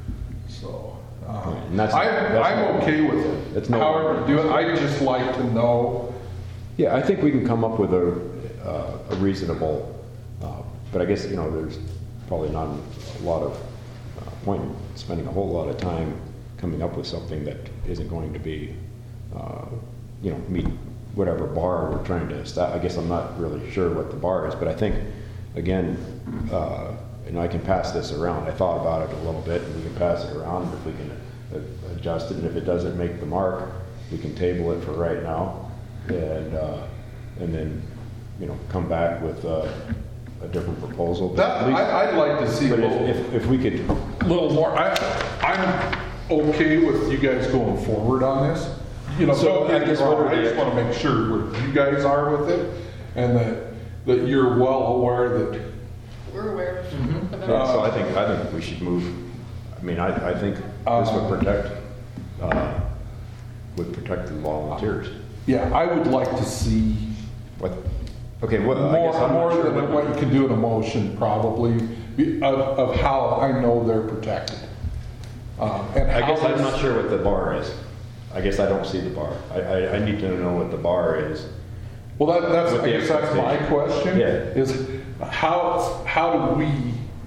So, um, Right, and that's- I, that's I'm no- okay with it. that's no- However to do it, I just like to know. Yeah, I think we can come up with a, uh, a reasonable, uh, but I guess, you know, there's probably not a lot of uh, point in spending a whole lot of time coming up with something that isn't going to be, uh, you know, meet whatever bar we're trying to establish. I guess I'm not really sure what the bar is, but I think, again, uh, and I can pass this around. I thought about it a little bit, and we can pass it around if we can uh, adjust it. And if it doesn't make the mark, we can table it for right now, and uh, and then, you know, come back with uh, a different proposal. But That, at least- I, I'd like to see a But little, if, if, if we could, little more. I, I'm okay with you guys going forward on this. You know, So, don't get I me guess wrong, what are I the- just want to make sure where you guys are with it and that, that you're well aware that we're aware of. Mhm. of Yeah, so I everything. think, I think we should move, I mean, I, I think this Um, would protect, uh, would protect the volunteers. Yeah, I would like to see What, okay, well, I guess more, I'm more not sure than what you can do in a motion, probably, be- of, of how I know they're protected. Um, and I how guess I'm this- not sure what the bar is. I guess I don't see the bar. I, I, I need to know what the bar is. Well, that, that's, What I the guess that's my expectation. question. Yeah. Is how, how do we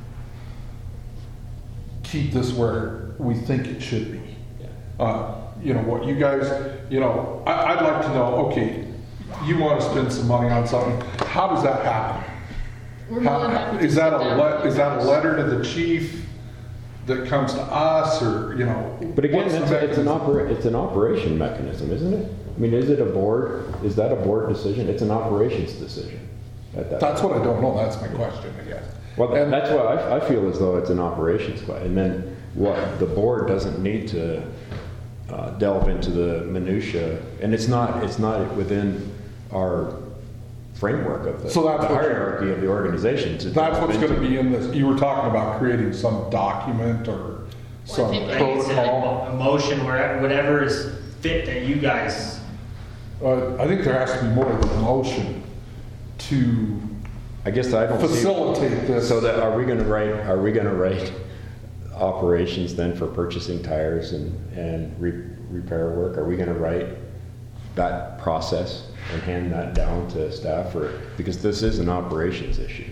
keep this where we think it should be? Uh, you know, what you guys, you know, I, I'd like to know, okay, you want to spend some money on something, how does that happen? We're more than How- happy to Is that sit a, down le- with is that a you letter to the chief that comes to us, or, you know? But again, what's the that's, it's an mechanism? opera, it's an operation mechanism, isn't it? I mean, is it a board, is that a board decision? It's an operations decision at that. That's what I don't know, that's my question, I guess. Well, And- that's why I, I feel as though it's an operations question. And then what, the board doesn't need to uh, delve into the minutia. And it's not, it's not within our framework of the So that's the what- hierarchy of the organization to That's delve what's into. gonna be in this, you were talking about creating some document or some think- I think it's protocol. a motion, where whatever is fit that you guys, Uh, I think there has to be more than a motion to I guess I don't see. facilitate this. So that, are we gonna write, are we gonna write operations then for purchasing tires and, and re- repair work? Are we gonna write that process and hand that down to staff, or, because this is an operations issue?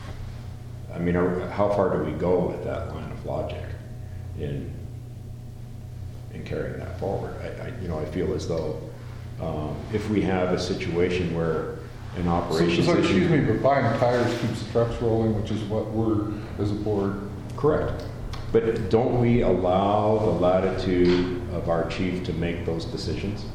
I mean, are, how far do we go with that line of logic in, in carrying that forward? I, I, you know, I feel as though, um, if we have a situation where an So, operations so, issue. excuse me, but buying tires keeps the trucks rolling, which is what we're, as a board. Correct. But don't we allow the latitude of our chief to make those decisions?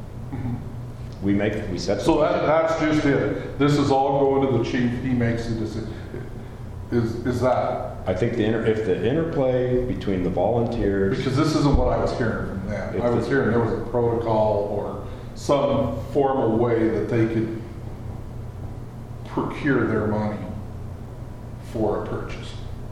We make, we set. So that, that's just it. This is all going to the chief, he makes the decision. Is, is that, I think the, inter- if the interplay between the volunteers, because this isn't what I was hearing from them. I was hearing there was a protocol or some formal way that they could procure their money for a purchase.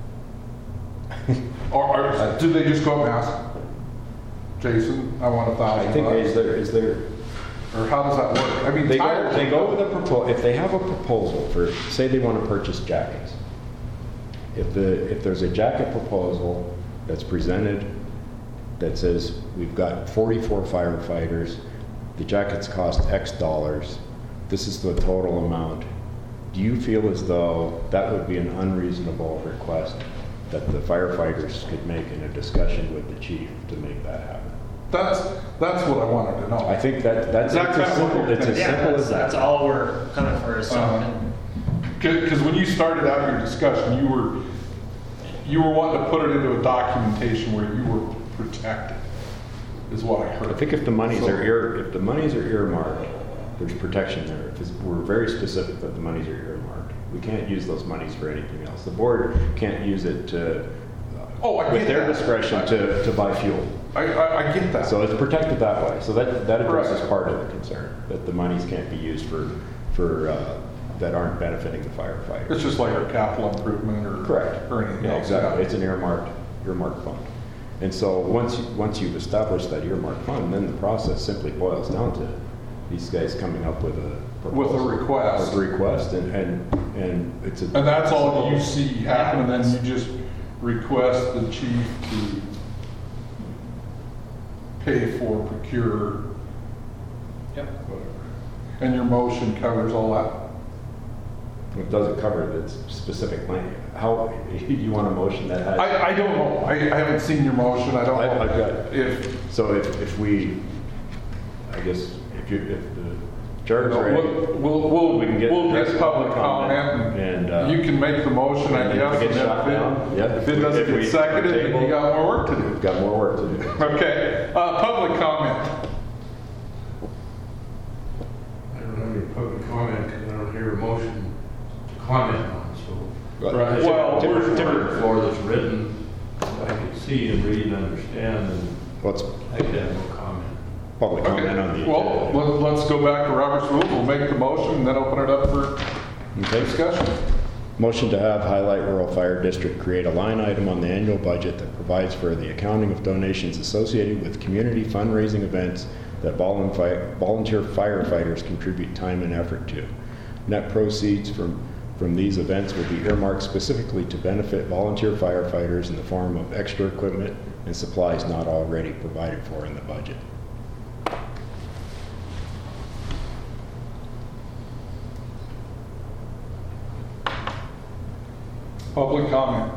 Or, or do they just go and ask, Jason, I want a I thousand think, is bucks? there, is there, Or how does that work? I mean, they go, tires. they go with a proposal, if they have a proposal for, say they want to purchase jackets. If the, if there's a jacket proposal that's presented that says, we've got forty-four firefighters, the jackets cost X dollars, this is the total amount. Do you feel as though that would be an unreasonable request that the firefighters could make in a discussion with the chief to make that happen? That's, that's what I wanted to know. I think that, that's, Is that it's as kind of what simple, you're it's as yeah, simple that's, as that's that. all we're coming for, is something. Because when you started out your discussion, you were, you were wanting to put it into a documentation where you were protected, is what I heard. I think if the monies So- are ear, if the monies are earmarked, there's protection there. If it's- we're very specific that the monies are earmarked. We can't use those monies for anything else. The board can't use it to, uh, Oh, I with get their that. discretion to, to buy fuel. I, I, I get that. So it's protected that way. So that, that addresses Correct. part of the concern, that the monies can't be used for, for, uh, that aren't benefiting the firefighters. It's just like a capital improvement or. Correct. Or anything Yeah, else. exactly. It's an earmarked, earmarked fund. And so once, you- once you've established that earmarked fund, then the process simply boils down to these guys coming up with a With a proposal, request. A request, and, and, and it's a. And that's all you see happen, and then you just request the chief to pay for, procure, Yep. whatever. And your motion covers all that? It doesn't cover the specific language. How, you want a motion that has? I, I don't know. I, I haven't seen your motion. I don't I- know. I've got- If, So if, if we, I guess, if you, if the you charter's know, ready. we'll, we'll, we'll, We can get we'll address get public comment, and, and uh, you can make the motion, I and then if guess. it gets and shot if it- down, yeah. If it If doesn't we- get seconded, then you table- got more work to do. We've got more work to do. Okay, uh, public comment. I don't have any public comment because I don't hear a motion to comment on, so. Right. It's a Well, different we're- different floor that's written, I can see and read and understand, and Let's, I could have no comment. public Okay, comment on the well, agenda. let- let's go back to Robert's rules. We'll make the motion and then open it up for Okay. discussion. Motion to have Highlight Rural Fire District create a line item on the annual budget that provides for the accounting of donations associated with community fundraising events that volunteer volunteer firefighters contribute time and effort to. Net proceeds from, from these events will be earmarked specifically to benefit volunteer firefighters in the form of extra equipment and supplies not already provided for in the budget. Public comment.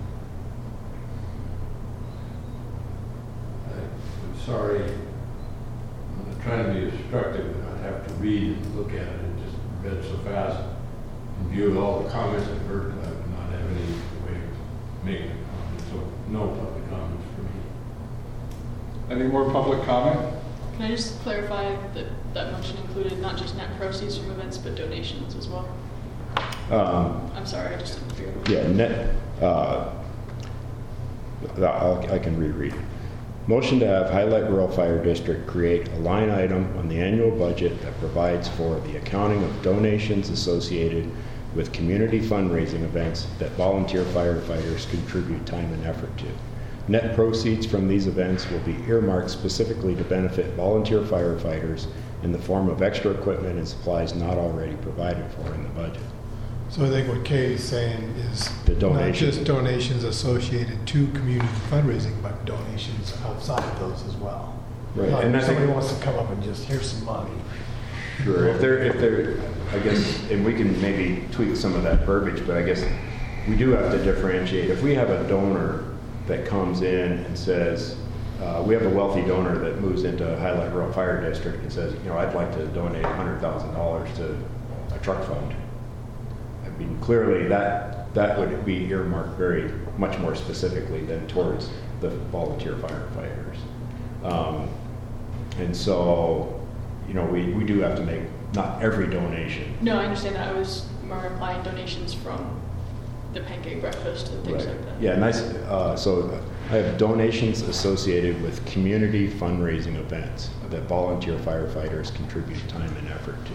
I'm sorry, I'm not trying to be obstructive, but I have to read and look at it, and just read so fast. In view of all the comments I've heard, I would not have any way of making a comment, so no public comments for me. Any more public comment? Can I just clarify that that motion included not just net proceeds from events, but donations as well? Um, I'm sorry, I just didn't figure it out. Yeah, net, uh, I'll- I can reread it. Motion to have Highlight Rural Fire District create a line item on the annual budget that provides for the accounting of donations associated with community fundraising events that volunteer firefighters contribute time and effort to. Net proceeds from these events will be earmarked specifically to benefit volunteer firefighters in the form of extra equipment and supplies not already provided for in the budget. So I think what Kay is saying is The not donations. just donations associated to community fundraising, but donations outside of those as well. Right, Like and I if somebody think- wants to come up and just, here's some money. Sure, if there, if there, I guess, and we can maybe tweak some of that verbiage, but I guess we do have to differentiate. If we have a donor that comes in and says, uh, we have a wealthy donor that moves into Highlight Rural Fire District and says, you know, I'd like to donate one hundred thousand dollars to a truck fund. I mean, clearly that, that would be earmarked very, much more specifically than towards the volunteer firefighters. Um, And so, you know, we, we do have to make, not every donation. No, I understand that. I was more implying donations from the pancake breakfast and things Right. like that. Yeah, nice, uh, so I have donations associated with community fundraising events that volunteer firefighters contribute time and effort to.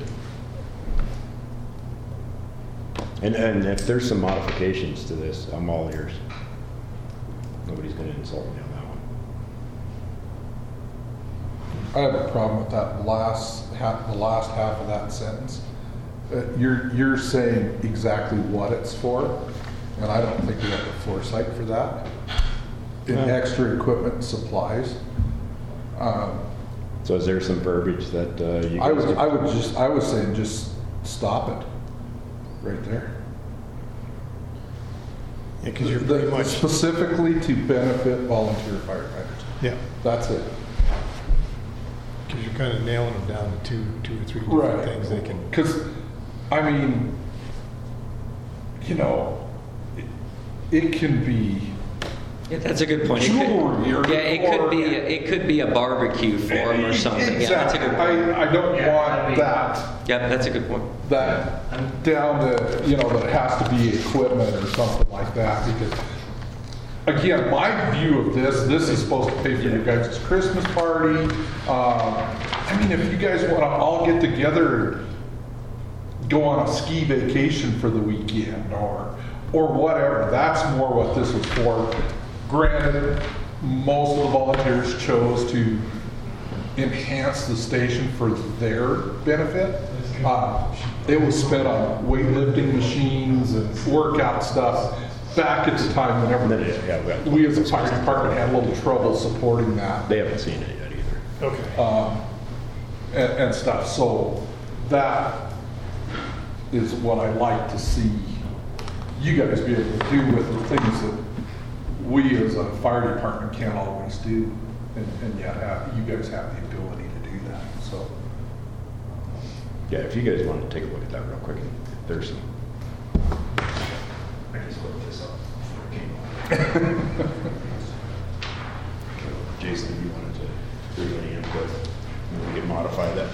And, and if there's some modifications to this, I'm all ears. Nobody's gonna insult me on that one. I have a problem with that last half, the last half of that sentence. Uh, You're, you're saying exactly what it's for, and I don't think we have the foresight for that. In Yeah. extra equipment and supplies. Um, So is there some verbiage that uh, you I guys? would, I would just, I was saying just stop it, right there. Yeah, because you're pretty The- much, Specifically to benefit volunteer firefighters. yeah, That's it. because you're kind of nailing them down to two, two or three different things they can. Because, I mean, you know, it, it can be, Yeah, that's a good point. It could- Jewelry or- Yeah, it could or- be, it could be a barbecue form or something. Yeah, that's a good exactly. point. I, I don't Yeah, I want mean- that, Yeah, that's a good point. that down to, you know, that it has to be equipment or something like that, because, again, my view of this, this is supposed to pay for your guys' Christmas party. Um, I mean, if you guys want to all get together and go on a ski vacation for the weekend or, or whatever, that's more what this was for. Granted, most of the volunteers chose to enhance the station for their benefit. Uh, It was spent on weightlifting machines and workout stuff back at the time whenever Yeah, we- we as a fire department had a little trouble supporting that. They haven't seen it yet either. Okay. um, and, and stuff. So that is what I like to see you guys be able to do with the things that we as a fire department can't always do. And, and yet have, you guys have the ability to do that, so. Yeah, if you guys want to take a look at that real quick, there's some. I just looked this up before it came on. Jason, if you wanted to do any input, we can modify that.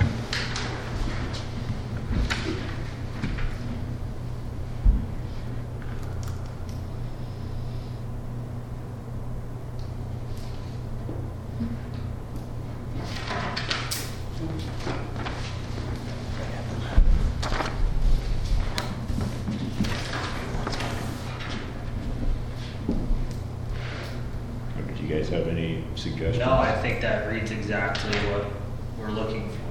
guys have any suggestions? No, I think that reads exactly what we're looking for.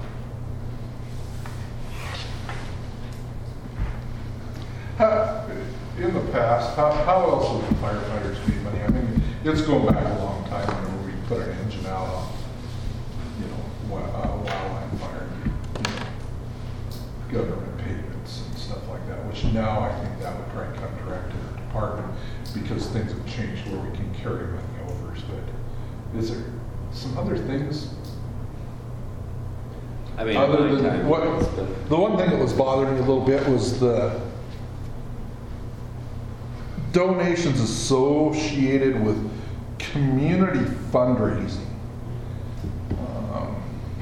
How- In the past, how, how else have the firefighters made money? I mean, it's going back a long time whenever we put an engine out on, you know, wi- uh, wildland fire, you know, government payments and stuff like that, which now I think that would probably come direct to the department because things have changed where we can carry money over. But is there some other things? I mean, Other in my than time, what, it's been- the one thing that was bothering me a little bit was the donations associated with community fundraising. Um,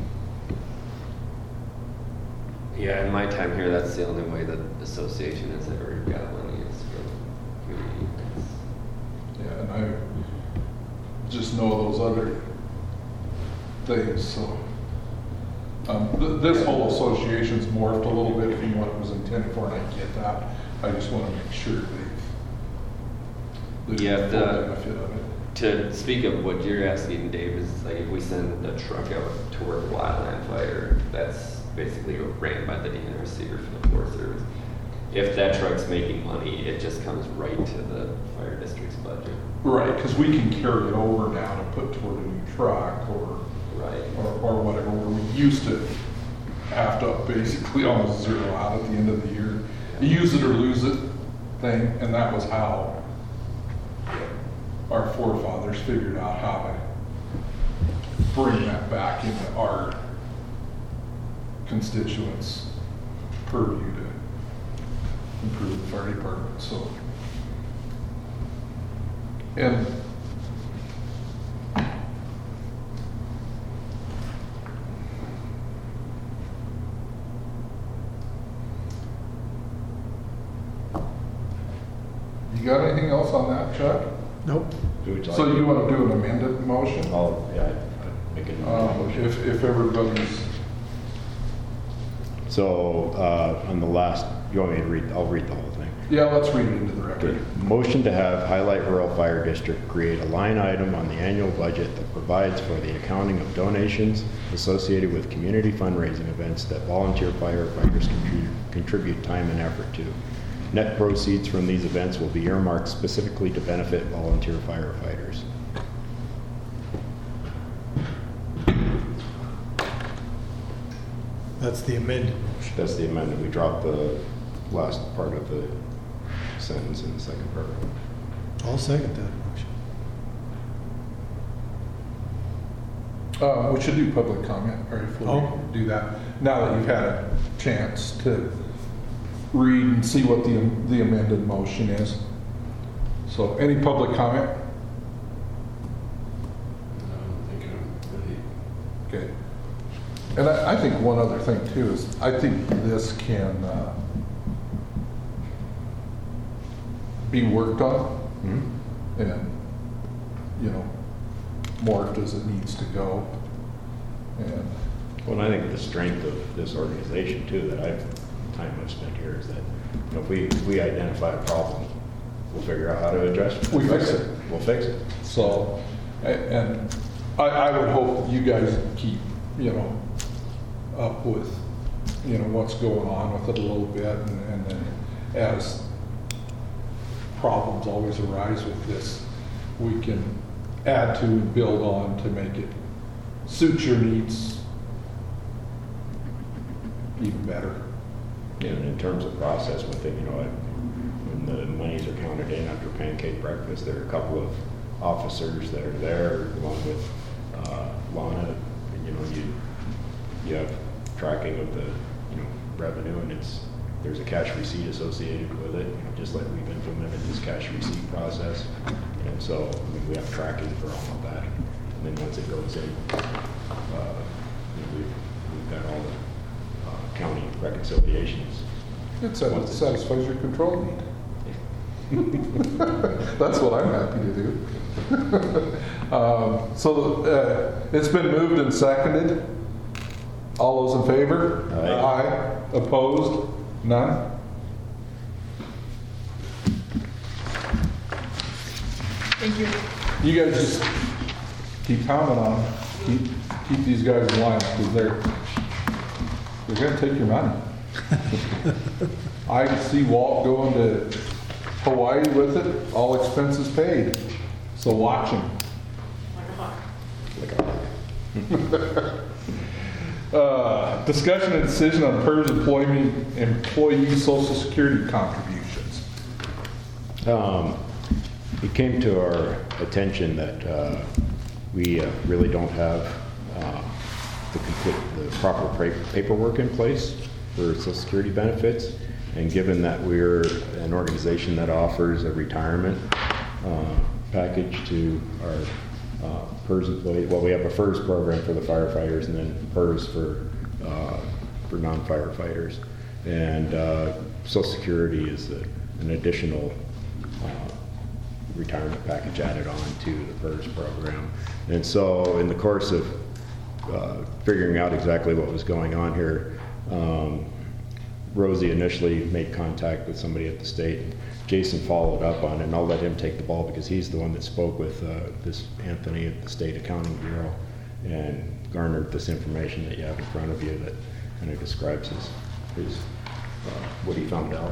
Yeah, in my time here, that's the only way that the association has ever got money is from community events. Yeah, and I just know those other things, so. Um, th- this whole association's morphed a little bit from what it was intended for, and I get that. I just want to make sure they've, they've Yeah, got the the- benefit of it. To speak of what you're asking, Dave, is like if we send a truck out to work a wildland fire, that's basically ran by the D N R C or from the Forest Service. If that truck's making money, it just comes right to the fire district's budget. Right, because we can carry it over now and put toward a new truck or, Right. or, or whatever, where we used to have to basically almost zero out at the end of the year. Use it or lose it thing, and that was how our forefathers figured out how to bring that back into our constituents' purview to improve the fire department, so. And you got anything else on that, Chuck? Nope. Who would So like- you want to do an amended motion? I'll, yeah, I'd- I'd make a Um, motion. If, if everybody's, So, uh, on the last, you want me to read, I'll read the whole thing. yeah, let's read it into the record. Okay. Motion to have Highlight Rural Fire District create a line item on the annual budget that provides for the accounting of donations associated with community fundraising events that volunteer firefighters contribute, contribute time and effort to. Net proceeds from these events will be earmarked specifically to benefit volunteer firefighters. That's the amended motion. That's the amendment. We dropped the last part of the sentence in the second paragraph. I'll second that motion. Uh, we should do public comment, or if we Oh. do that, now that you've had a chance to read and see what the, the amended motion is. So, any public comment? I'm thinking of really Okay. And I, I think one other thing too is, I think this can, uh, be worked on and, you know, morphed as it needs to go. And, Well, and I think the strength of this organization too, that I've, time I've spent here, is that, you know, if we, if we identify a problem, we'll figure out how to address it. We fix it. We'll fix it. So, a- and I, I would hope that you guys keep, you know, up with, you know, what's going on with it a little bit, and, and then as problems always arise with this, we can add to and build on to make it suit your needs even better. You know, in terms of process with it, you know, I- when the monies are counted in after pancake breakfast, there are a couple of officers that are there, along with uh, Lana, and, you know, you, you have tracking of the, you know, revenue, and it's, there's a cash receipt associated with it, you know, just like we've implemented this cash receipt process. And so, I mean, we have tracking for all of that. And then once it goes in, uh, you know, we've, we've got all the uh, county reconciliations. It sat- satisfies your control need. That's what I'm happy to do. Um, So uh, it's been moved and seconded. All those in favor? Aye. Aye. Opposed? None? Thank you. You guys just keep pounding on them. Keep, keep these guys in line, because they're, they're gonna take your money. I can see Walt going to Hawaii with it, all expenses paid. So watch him. Uh, discussion and decision on PERS employee, employee social security contributions. Um, It came to our attention that uh, we uh, really don't have uh, the complete, the proper pra- paperwork in place for social security benefits. And given that we're an organization that offers a retirement uh, package to our uh, PERS employees, well, we have a FERS program for the firefighters and then PERS for uh, for non-firefighters. And uh, Social Security is a, an additional uh, retirement package added on to the PERS program. And so in the course of uh, figuring out exactly what was going on here, um, Rosie initially made contact with somebody at the state. Jason followed up on it, and I'll let him take the ball because he's the one that spoke with uh, this Anthony at the State Accounting Bureau and garnered this information that you have in front of you that kind of describes his, his uh, what he found out.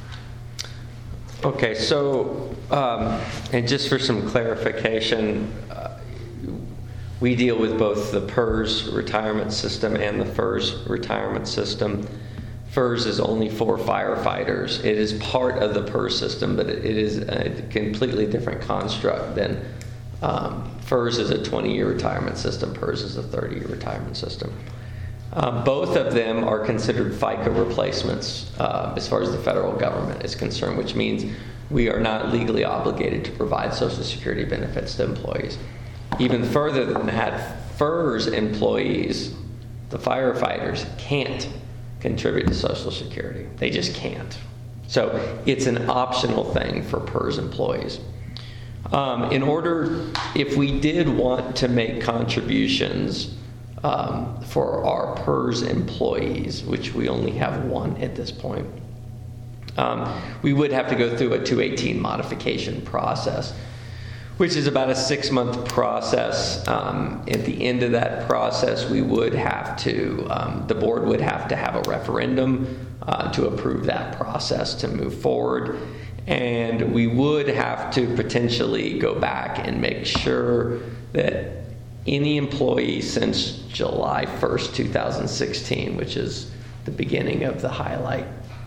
Okay, so, um, and just for some clarification, uh, we deal with both the PERS retirement system and the FERS retirement system. FERS is only for firefighters. It is part of the PERS system, but it is a completely different construct than um, FERS is a twenty-year retirement system. PERS is a thirty-year retirement system. Uh, both of them are considered FICA replacements uh, as far as the federal government is concerned, which means we are not legally obligated to provide Social Security benefits to employees. Even further than that, FERS employees, the firefighters, can't contribute to Social Security. They just can't. So it's an optional thing for PERS employees. Um, in order, if we did want to make contributions um, for our PERS employees, which we only have one at this point, um, we would have to go through a two eighteen modification process, which is about a six-month process. Um, at the end of that process, we would have to, um, the board would have to have a referendum uh, to approve that process to move forward. And we would have to potentially go back and make sure that any employee since July first, two thousand sixteen, which is the beginning of the highlight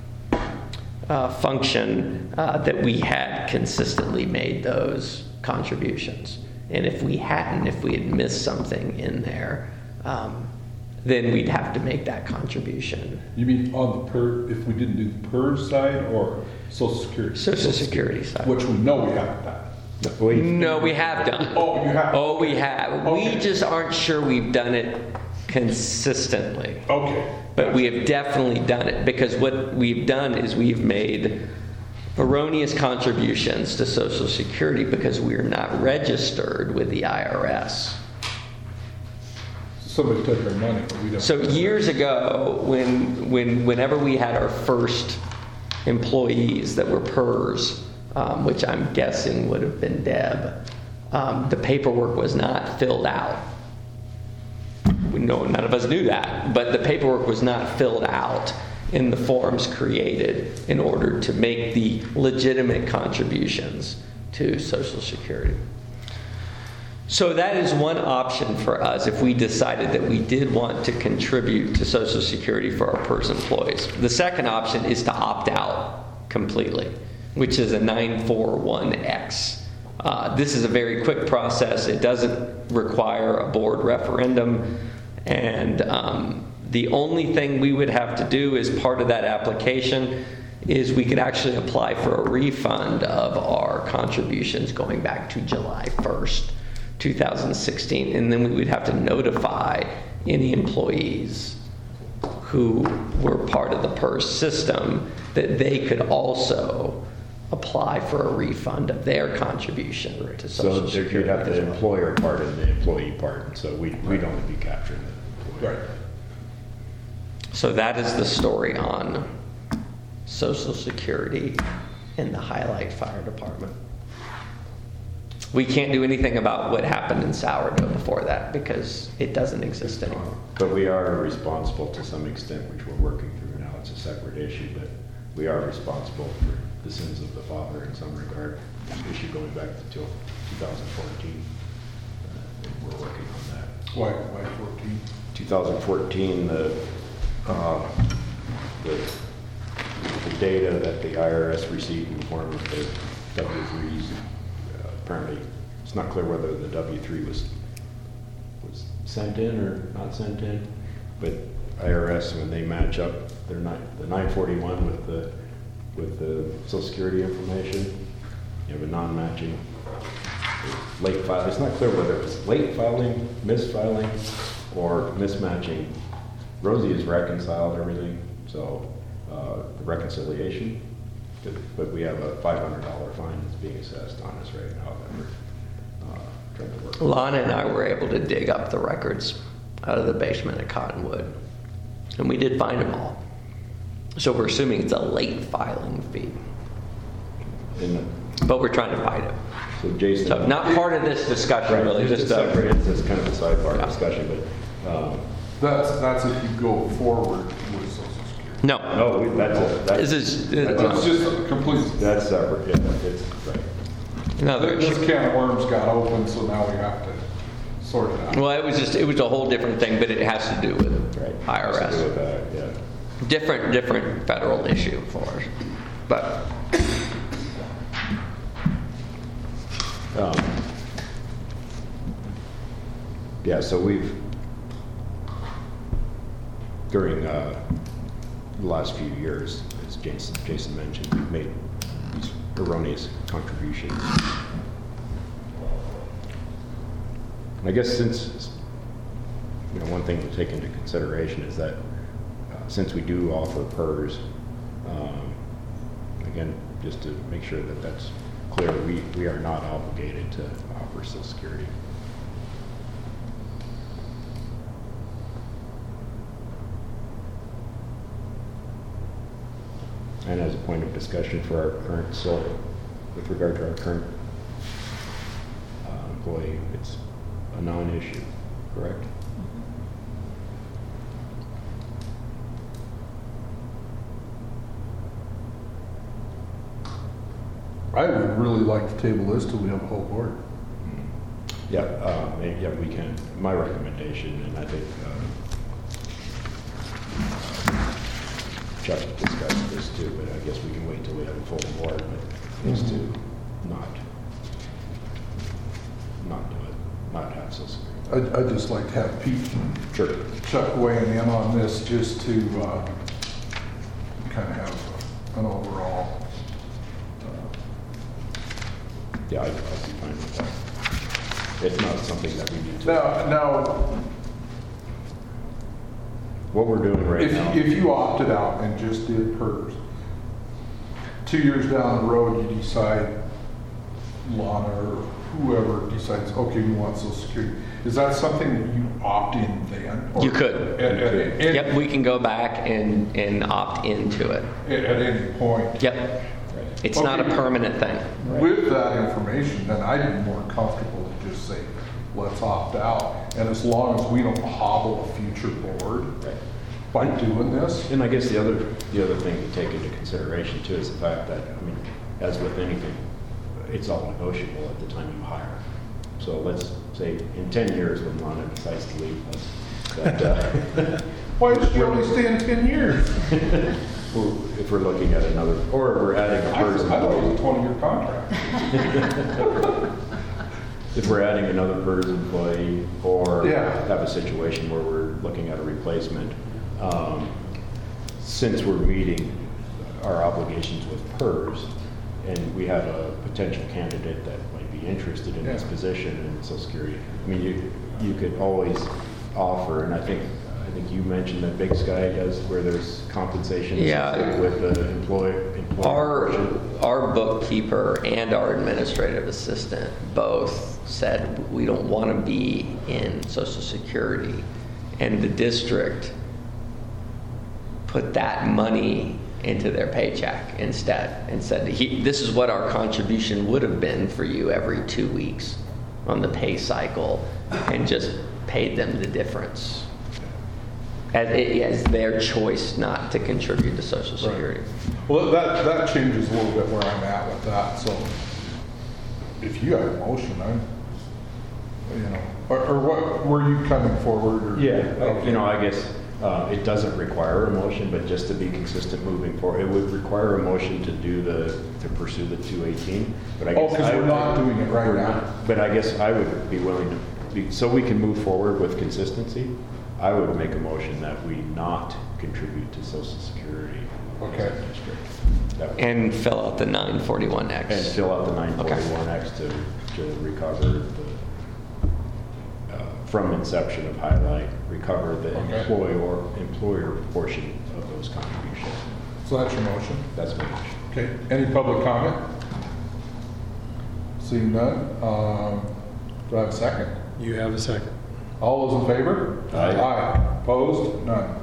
uh, function, uh, that we had consistently made those contributions. And if we hadn't, if we had missed something in there, um, then we'd have to make that contribution. You mean on the PER, if we didn't do the PERS side or Social Security? Social Security side. Which we know we haven't done. We, No, we have done. Oh, you have? Oh, we have. Okay. We just aren't sure we've done it consistently. Okay. But we have definitely done it, because what we've done is we've made erroneous contributions to Social Security because we're not registered with the I R S. Somebody took our money, but we don't. So years ago, when, when, whenever we had our first employees that were PERS, um, which I'm guessing would have been Deb, um, the paperwork was not filled out. We know none of us knew that, but the paperwork was not filled out in the forms created in order to make the legitimate contributions to Social Security. So that is one option for us if we decided that we did want to contribute to Social Security for our PERS employees. The second option is to opt out completely, which is a nine forty-one X. Uh, this is a very quick process. It doesn't require a board referendum, and um, the only thing we would have to do as part of that application is we could actually apply for a refund of our contributions going back to July first, two thousand sixteen, and then we would have to notify any employees who were part of the PERS system that they could also apply for a refund of their contribution to so Social there- Security. you'd have as the well. employer part and the employee part, so we, we'd only be capturing the employee. Right. So that is the story on Social Security in the Highlight Fire Department. We can't do anything about what happened in Sourdough before that because it doesn't exist anymore. But we are responsible to some extent, which we're working through now. It's a separate issue, but we are responsible for the sins of the father in some regard. Issue going back to till two thousand fourteen. Uh, and we're working on that. Why, why fourteen? two thousand fourteen, the, uh, the, the data that the I R S received in the form of the W threes, uh, apparently, it's not clear whether the W three was, was sent in or not sent in, but I R S, when they match up their nine, the nine forty-one with the, with the Social Security information, you have a non-matching late file. It's not clear whether it's late filing, misfiling, or mismatching. Rosie has reconciled everything, so uh, the reconciliation, but we have a five hundred dollar fine that's being assessed on us right now that we're uh, trying to work. Lana and I were able to dig up the records out of the basement at Cottonwood, and we did find them all. So we're assuming it's a late filing fee, And but we're trying to fight it. so Jason. So not part of this discussion, Right, really, it's just a a, separate, it's kind of a sidebar Yeah. discussion, but, um, That's, that's if you go forward with Social Security. no. no, we- that's, a- This that's, is, It's just a complete, that's separate, yeah, it's, right. no, this can of worms got open, so now we have to sort it out. well, it was just, it was a whole different thing, but it has to do with Right. I R Has to do S. with that, yeah. Different, different federal issue for us. But Um, Yeah, so we've, during uh, the last few years, as Jason, Jason mentioned, we've made these erroneous contributions. And I guess since, you know, one thing to take into consideration is that uh, since we do offer P E R S, um, again, just to make sure that that's clear, we, we are not obligated to offer Social Security. And as a point of discussion for our current, so with regard to our current uh, employee, it's a non-issue, correct? I would really like to table this till we have a whole board. Yeah, uh, maybe, yeah, we can. My recommendation, and I think uh, Chuck discussed this too, but I guess we can wait till we have a full board, but is to not, not do it, not have Social Security. I'd, I'd just like to have Pete and Sure. Chuck weighing in on this just to uh, kind of have an overall. Yeah, I'd, I'd be fine with that. It's not something that we need to. Now, now, What we're doing right if, now. if you opted out and just did P E R S, two years down the road, you decide, Lana or whoever decides, okay, we want Social Security. Is that something that you opt in then? Or You could. At, at, at, Yep, we can go back and, and opt into it. at, at any point. Yep. It's not a Okay. permanent thing. With that information, then I'd be more comfortable to just say, let's opt out. And as long as we don't hobble a future board Right. by doing this. And I guess the other, the other thing to take into consideration too is the fact that, I mean, as with anything, it's all negotiable at the time you hire. So let's say in ten years when Lana decides to leave us, that, uh, Why did she only stay in ten years? we're- if we're looking at another, or we're adding a I person. thought it was a twenty-year contract. If we're adding another P E R S employee, or Yeah. have a situation where we're looking at a replacement, um, since we're meeting our obligations with P E R S, and we have a potential candidate that might be interested in this Yeah. position in Social Security, I mean, you, you could always offer, and I think, I think you mentioned that Big Sky does, where there's compensation Yeah. associated with the employer. employer Our, portion. our bookkeeper and our administrative assistant both said we don't want to be in Social Security. And the district put that money into their paycheck instead, and said, he, this is what our contribution would have been for you every two weeks on the pay cycle, and just paid them the difference as, as their choice not to contribute to Social Security. Well, that, that changes a little bit where I'm at with that, so if you have a motion, I'm, you know, or, or what, were you coming forward? Or, Yeah, okay. you know, I guess uh, it doesn't require a motion, but just to be consistent moving forward, it would require a motion to do the, to pursue the two eighteen. But I Oh, guess 'cause I we're would- not doing it right we're now. not. But I guess I would be willing to, be so we can move forward with consistency, I would make a motion that we not contribute to Social Security. Okay. That would- And fill out the nine forty-one And X. fill out the nine forty-one X to, to recover the, uh, from inception of Highlight, recover the Okay. employer, employer portion of those contributions. So that's your motion? That's my motion. Okay, any public comment? Seeing none, um, do I have a second? You have a second. All those in favor? Aye. Aye. Opposed? None.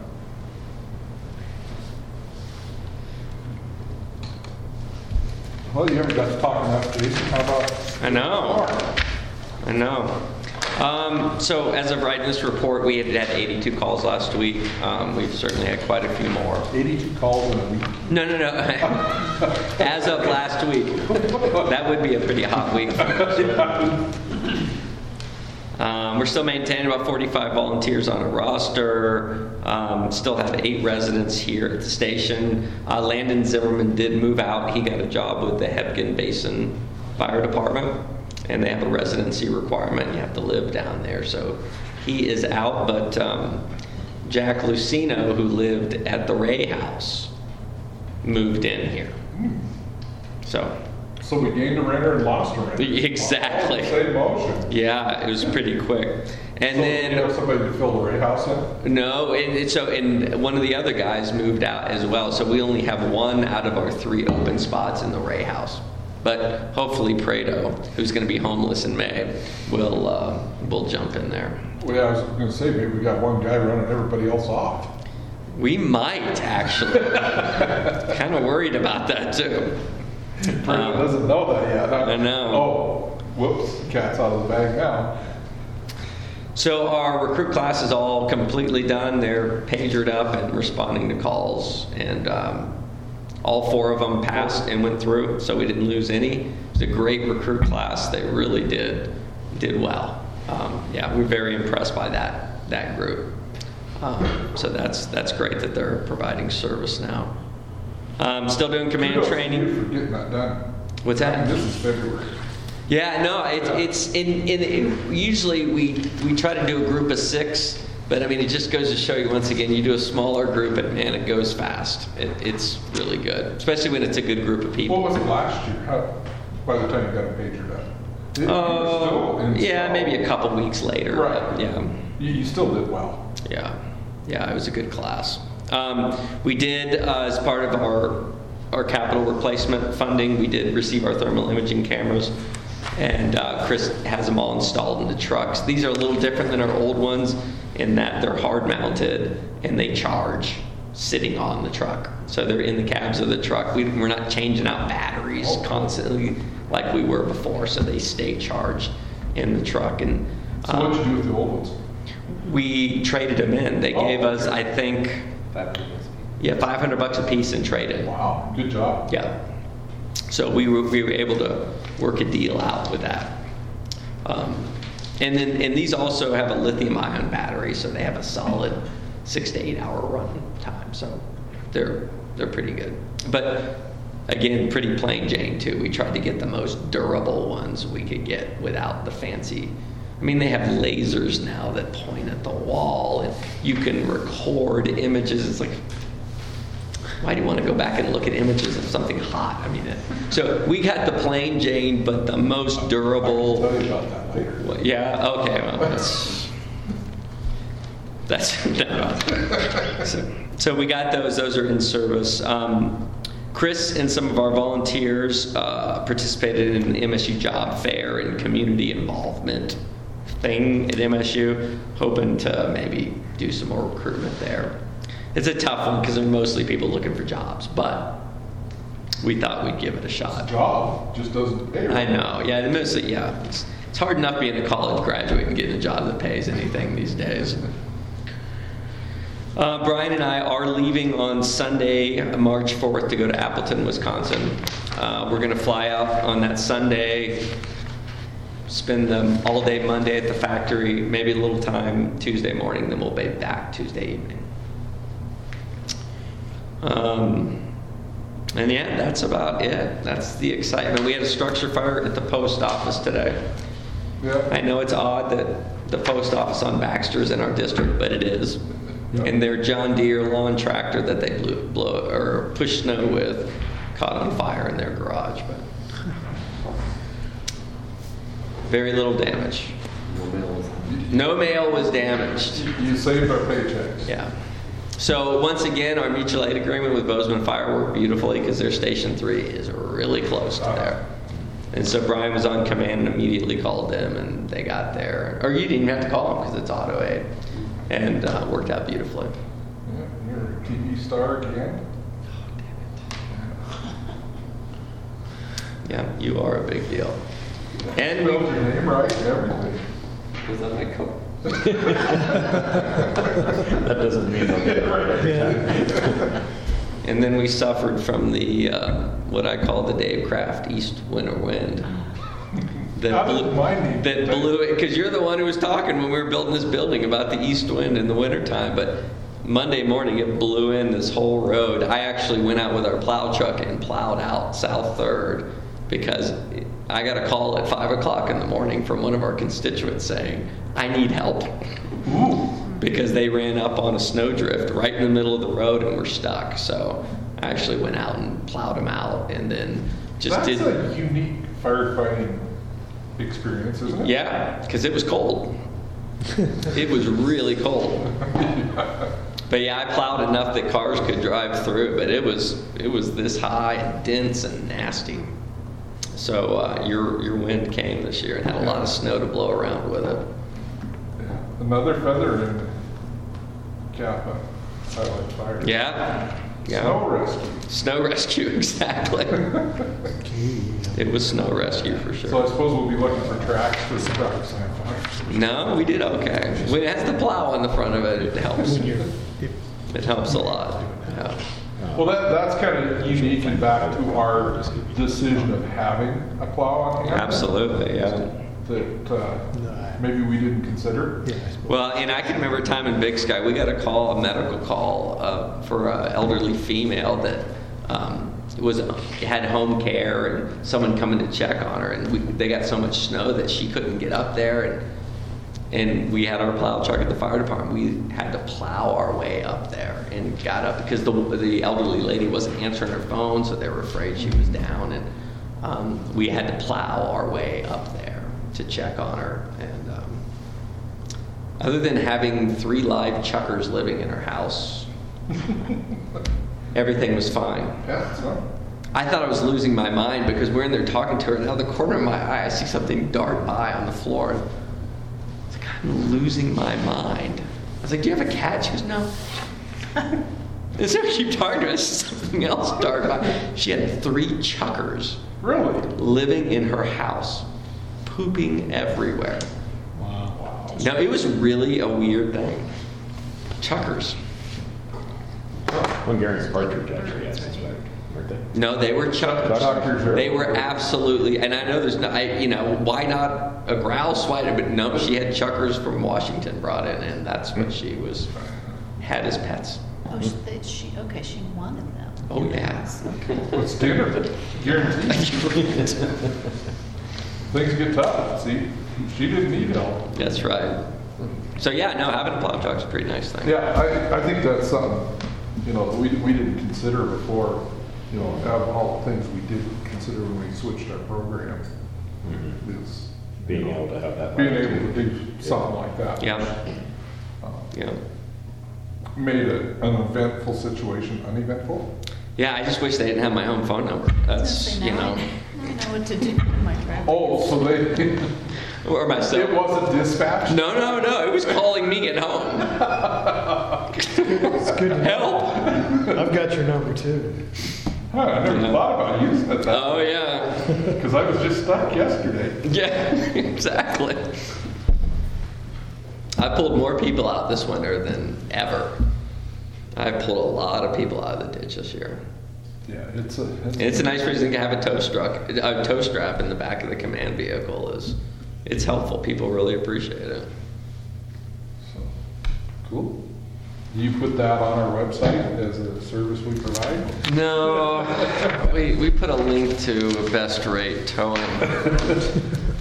Well, you haven't got to talk enough, Jason. How about? I know. I know. Um, so as of writing this report, we had had eighty-two calls last week. Um, we've certainly had quite a few more. eighty-two calls in a week. No, no, no. As of last week. That would be a pretty hot week. Um, we're still maintaining about forty-five volunteers on a roster. Um, still have eight residents here at the station. Uh, Landon Zimmerman did move out. He got a job with the Hebgen Basin Fire Department, and they have a residency requirement. You have to live down there, so he is out. But um, Jack Lucino, who lived at the Ray House, moved in here. So. So we gained a renter and lost a renter. Exactly. All in the same motion. Yeah, it was pretty quick. And So then you have somebody to fill the Ray House in? no, and, and so and one of the other guys moved out as well. So we only have one out of our three open spots in the Ray House. But hopefully Prado, who's going to be homeless in May, will uh, will jump in there. Well, yeah, I was going to say, maybe we got one guy running everybody else off. We might actually. Kind of worried about that too. Prado doesn't know that yet. I know. Oh, whoops, cat's out of the bag now. So our recruit class is all completely done. They're pagered up and responding to calls, and um, all four of them passed and went through, so we didn't lose any. It was a great recruit class. They really did did well. Um, yeah, we're very impressed by that that group. Um, so that's that's great that they're providing service now. Um, still doing command Kudos to training. you for getting that done. What's that? I mean, this is February. Yeah, no, it, it's in, in, in usually we we try to do a group of six, but I mean it just goes to show you once again you do a smaller group and man it goes fast. It, it's really good, especially when it's a good group of people. What was it last year? How, by the time you got a pager done? You were still Uh, in yeah, school. maybe a couple weeks later. Right. but Yeah, You, you still did well. yeah, yeah. It was a good class. Um, we did uh, as part of our our capital replacement funding, we did receive our thermal imaging cameras. And uh, Chris has them all installed in the trucks. These are a little different than our old ones in that they're hard mounted and they charge sitting on the truck. So they're in the cabs of the truck. We, we're not changing out batteries Oh. constantly like we were before, so they stay charged in the truck. And So um, what'd you do with the old ones? we traded them in. They Oh, gave us, okay. I think, Five hundred bucks. yeah, five hundred bucks a piece in trade-in. Wow, good job. Yeah. So we were, we were able to work a deal out with that. Um, and then and these also have a lithium ion battery, so they have a solid six to eight hour run time. So they're they're pretty good. But again, pretty plain Jane too. We tried to get the most durable ones we could get without the fancy. I mean, they have lasers now that point at the wall, and you can record images. It's like, why do you want to go back and look at images of something hot? I mean, it, so we got the plain Jane, but the most I'll durable. tell you about that later. Well, yeah. Okay. Well, that's that's. No. So, so we got those. Those are in service. Um, Chris and some of our volunteers uh, participated in the M S U job fair and community involvement thing at M S U, hoping to maybe do some more recruitment there. It's a tough one because they're mostly people looking for jobs, but we thought we'd give it a shot. Job just doesn't pay. I know, yeah, mostly, yeah. It's, it's hard enough being a college graduate and getting a job that pays anything these days. Uh, Brian and I are leaving on Sunday, March fourth, to go to Appleton, Wisconsin. Uh, we're going to fly out on that Sunday, spend the all day Monday at the factory, maybe a little time Tuesday morning, then we'll be back Tuesday evening. Um, and yeah, that's about it. That's the excitement. We had a structure fire at the post office today. Yeah. I know it's odd that the post office on Baxter is in our district, but it is. Yeah. And their John Deere lawn tractor that they blew, blow or pushed snow with caught on fire in their garage. But very little damage. No mail was on. No mail was damaged. You saved our paychecks. Yeah. So once again, our mutual aid agreement with Bozeman Fire worked beautifully because their Station three is really close to there. And so Brian was on command and immediately called them, and they got there. Or you didn't even have to call them because it's auto aid. And uh, worked out beautifully. Yeah, you're a T V star again. Yeah, you are a big deal. And Spelled we, your name right, everything. Was that my coat? That doesn't mean they'll get it right every time. and then we suffered from the uh, what I call the Dave Kraft East Winter Wind. That How did blew, mine need- that blew it, because you're the one who was talking when we were building this building about the east wind in the wintertime. But Monday morning, it blew in this whole road. I actually went out with our plow truck and plowed out South Third because I got a call at five o'clock in the morning from one of our constituents saying, I need help. Ooh. Because they ran up on a snowdrift right in the middle of the road and were stuck. So I actually went out and plowed them out and then just That's did. a unique firefighting experience, isn't it? Yeah, because it was cold. It was really cold. But yeah, I plowed enough that cars could drive through, but it was it was this high and dense and nasty. So uh, your your wind came this year and had a lot of snow to blow around with it. Yeah. Another feather in Kappa Highlight Fire. Yeah, yeah. Snow rescue. Snow rescue, exactly. It was snow rescue for sure. So I suppose we'll be looking for tracks for the trucks. No, we did okay. When it has the plow on the front of it, it helps. It helps a lot. Yeah. Well, that, that's kind of unique and back to our decision of having a plow on hand. Absolutely, yeah. That uh, maybe we didn't consider. Well, and I can remember a time in Big Sky, we got a call, a medical call uh, for an elderly female that um, was had home care and someone coming to check on her, and we, they got so much snow that she couldn't get up there, and and we had our plow truck at the fire department. We had to plow our way up there and got up because the the elderly lady wasn't answering her phone, so they were afraid she was down, and um, we had to plow our way up there to check on her. And um, other than having three live chuckers living in her house, everything was fine. Yeah, so. I thought I was losing my mind because we're in there talking to her, and out of the corner of my eye, I see something dart by on the floor. And it's like, I'm losing my mind. I was like, do you have a cat? She goes, no. And so I keep talking to her, I see something else dart by. She had three chuckers Really? living in her house, pooping everywhere. Wow. Now, it was really a weird thing. Chuckers. Hungarian partridge, actually, I suspect, weren't they? No, they were chuckers. Chuckers are- They were absolutely, and I know there's no, I, you know, why not a grouse? Why? But no, she had chuckers from Washington brought in, and that's what she was had as pets. Oh, she, they- she, okay, she wanted them. Oh yeah. It's dinner, guaranteed. Things get tough. See, she didn't need help. That's right. So yeah, no, having a plow truck's a pretty nice thing. Yeah, I, I think that's something, you know, that we, we didn't consider before, you know, out of all the things we did consider when we switched our program. Is Being able to have that. being able to do something like that. Yeah. Uh, Yeah. Made a- an eventful situation uneventful. Yeah, I just wish they didn't have my home phone number. I was That's, gonna say, you now know. I- now I know what to do with my traffic. Oh, so they, Or myself. it wasn't dispatch? No, no, no. It was calling me at home. It's good to know. Help. I've got your number too. Huh, I never thought about using it that Oh, yeah. because I was just stuck yesterday. Yeah, exactly. I pulled more people out this winter than ever. I pulled a lot of people out of the ditch this year. Yeah, it's a. And it's a nice reason to have a tow strap, a tow strap in the back of the command vehicle. Is it's helpful. People really appreciate it. So, cool. You put that on our website as a service we provide? No, we we put a link to best rate towing. Is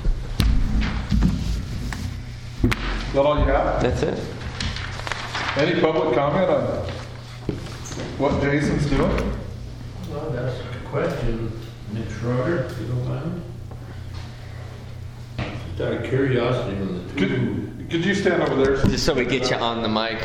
that all you have? That's it. Any public comment on what Jason's doing? Well, that's a question. Nick Schroeder, if you don't mind. Just out of curiosity, when the two... Could, could you stand over there? Just so we get you on the mic.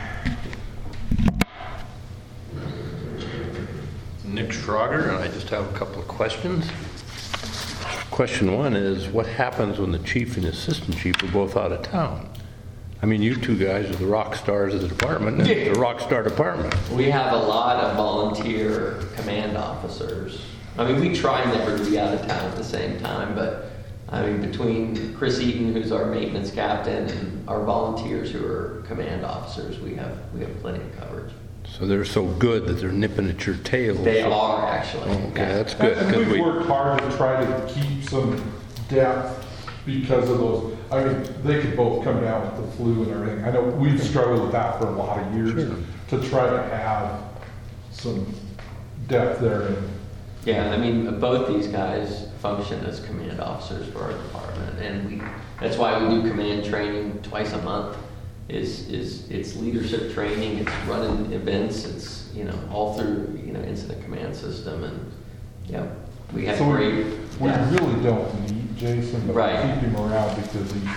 Nick Schroeder, and I just have a couple of questions. Question one is, what happens when the chief and assistant chief are both out of town? I mean, you two guys are the rock stars of the department, and it's a rock star department. We have a lot of volunteer command officers. I mean, we try never to be out of town at the same time, but I mean, between Chris Eaton, who's our maintenance captain, and our volunteers who are command officers, we have we have plenty of coverage. So they're so good that they're nipping at your tail. They so- are actually. Oh, okay, Yeah. that's good. And 'cause we've we- worked hard to try to keep some depth because of those. I mean, they could both come down with the flu and everything. I know we've struggled with that for a lot of years to try to have some depth there. And Yeah, I mean, both these guys function as command officers for our department, and we, that's why we do command training twice a month. Is is it's leadership training, it's running events, it's, you know, all through, you know, incident command system, and, yeah, we have so we, great. we yeah. really don't need Jason, but Right. we keep him around because he's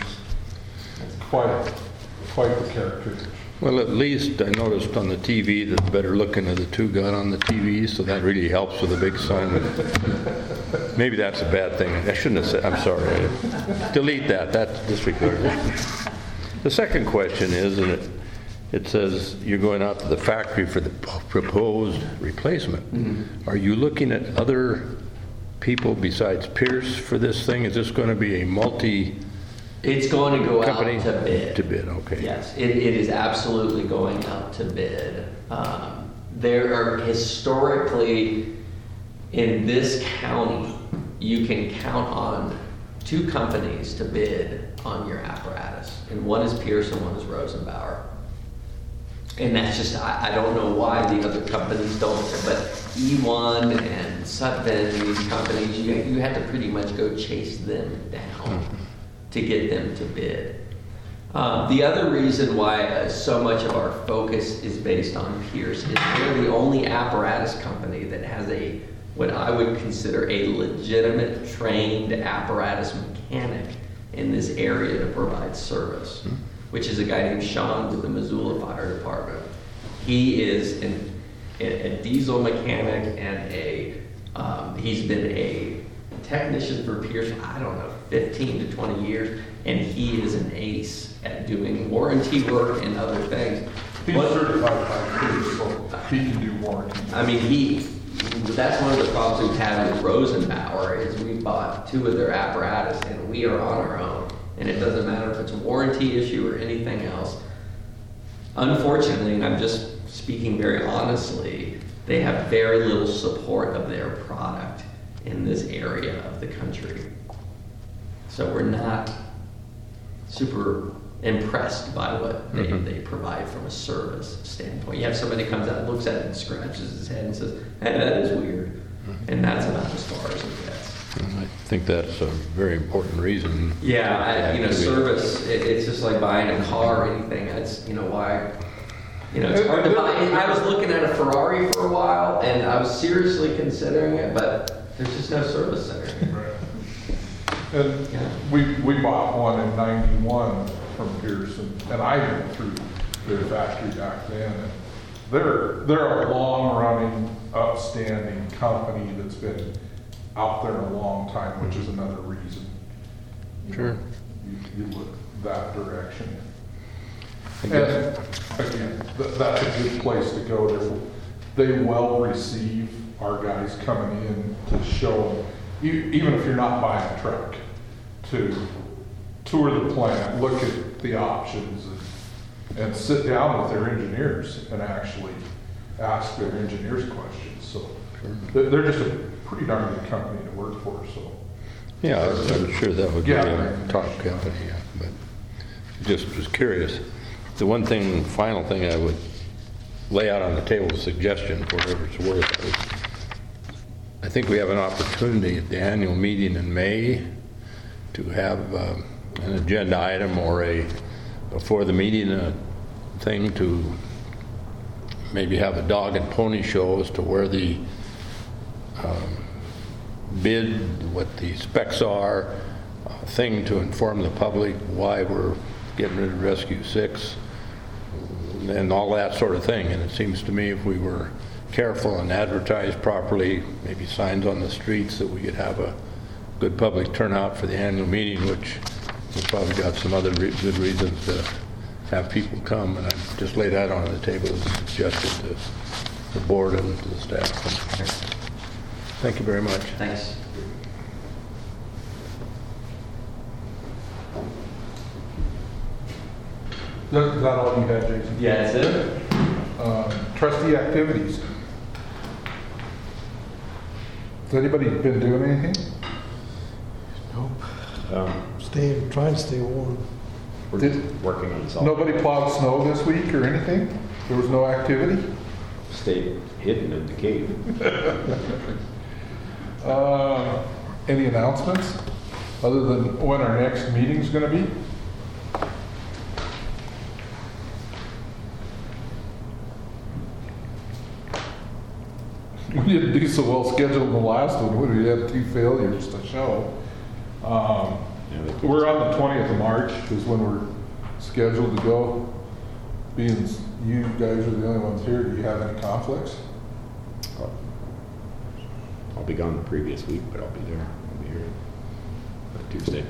quite, quite the character. Well, at least I noticed on the T V that the better looking of the two got on the T V, so that really helps with a big son. Maybe that's a bad thing. I shouldn't have said, I'm sorry. Delete that, that's disregarded. The second question is, and it, it says you're going out to the factory for the p- proposed replacement. Mm-hmm. Are you looking at other people besides Pierce for this thing? Is this going to be a multi It's going to go out company? to bid. To bid, okay. Yes, it, it is absolutely going out to bid. Um, there are historically, in this county, you can count on two companies to bid on your apparatus. And one is Pierce and one is Rosenbauer. And that's just, I, I don't know why the other companies don't, but E one and Sutphen, these companies, you, you have to pretty much go chase them down to get them to bid. Um, the other reason why uh, so much of our focus is based on Pierce is they're the only apparatus company that has a, what I would consider a legitimate trained apparatus mechanic in this area to provide service, which is a guy named Sean with the Missoula Fire Department. He is an, a, a diesel mechanic and a, um, he's been a technician for Pierce, I don't know, fifteen to twenty years, and he is an ace at doing warranty work and other things. He's What- certified by Pierce, so he can do warranty. I mean, he, that's one of the problems we've had with Rosenbauer is we bought two of their apparatus and we are on our own. And it doesn't matter if it's a warranty issue or anything else. Unfortunately, and I'm just speaking very honestly, they have very little support of their product in this area of the country. So we're not super impressed by what they, Mhm. they provide from a service standpoint. You have somebody comes out, looks at it and scratches his head and says, hey, that is weird. And that's about as far as it gets. I think that's a very important reason. Yeah, I, you know, To be- service, it, it's just like buying a car or anything. That's, you know, why, you know, it's hard to buy. I was looking at a Ferrari for a while and I was seriously considering it, but there's just no service center. And Yeah. we, we bought one in ninety-one from Pearson, and I went through their factory back then. And they're, they're a long-running, upstanding company that's been out there in a long time, which is another reason. you Sure. know, You, you look that direction. I guess, And again, th- that's a good place to go. They, they well receive our guys coming in to show them, e- even if you're not buying a truck, to tour the plant, look at the options, and, and sit down with their engineers and actually ask their engineers questions. So they're they're just a pretty darn good company to work for, so. yeah, I'm sure that would be Yeah. a top company, yeah, but just was curious. The one thing, final thing I would lay out on the table, a suggestion, for whatever it's worth, is I think we have an opportunity at the annual meeting in May to have um, an agenda item or a, before the meeting, a thing to maybe have a dog and pony show as to where the um, bid, what the specs are, a thing to inform the public why we're getting rid of Rescue Six, and all that sort of thing. And it seems to me if we were careful and advertised properly, maybe signs on the streets, that we could have a good public turnout for the annual meeting, which we've probably got some other re- good reasons to have people come. And I just lay that on the table as a suggestion to the board and to the staff. Thank you very much. Thanks. Is that is that all you had, Jason? Yeah, that's it. Um, Trustee activities. Has anybody been doing anything? Nope. Um, Staying, trying to stay warm. We're Did- just working on solving. Nobody plowed snow this week or anything? There was no activity? Stayed hidden in the cave. Uh, Any announcements, other than when our next meeting's gonna be? We didn't do so well scheduled in the last one, we had two failures to show. Um, Yeah, they- We're on the twentieth of March is when we're scheduled to go. Being you guys are the only ones here, do you have any conflicts? I'll be gone the previous week, but I'll be there. I'll be here uh, Tuesday.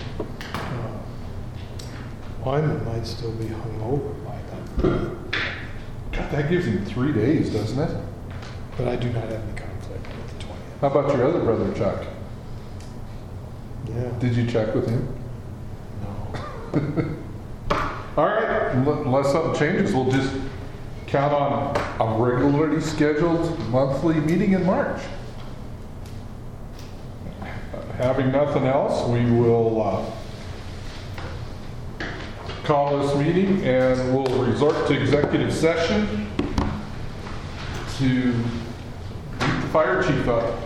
Wyman might still be hungover by then, God, that gives him three days, doesn't it? but I do not have any conflict with the twentieth. How about your other brother, Chuck? Yeah. Did you check with him? No. All right, unle- unless something changes, we'll just count on a regularly scheduled monthly meeting in March. Having nothing else, we will uh, call this meeting and we'll resort to executive session to beat the fire chief up.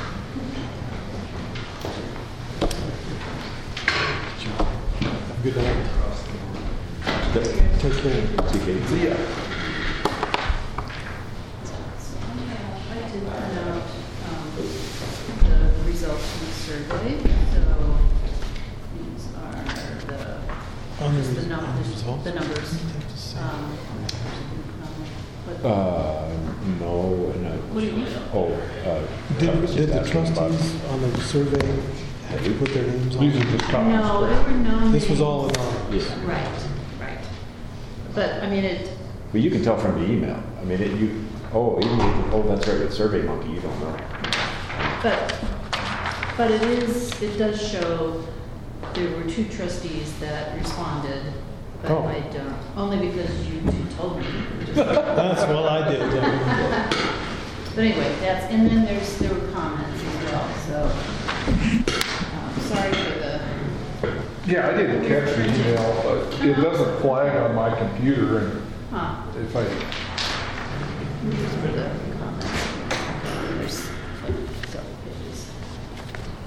Good night. Take care. See ya. I did print out um, the results from the survey, so these are the, On the just the res- num- on the the results? numbers. What do you have to say? Um, but- Uh, no, and I. What do you mean? Oh, uh. I Did, was did just the asking about- trustees on the survey have to put their names on? These are it? just comments. No, they were nominated. This was all anonymous. Yeah. Right, right. But, I mean, it, Well, you can tell from the email. I mean, it, you, oh, even, if- oh, that's right, with Survey Monkey, you don't know. but, but it is, it does show there were two trustees that responded, but Oh. I don't, only because you two told me. That's, well, I did. yeah. But anyway, that's, and then there's, there were comments as well, so, um, sorry for the, Yeah, I didn't catch the email, but it doesn't flag on my computer, and huh, if I, for the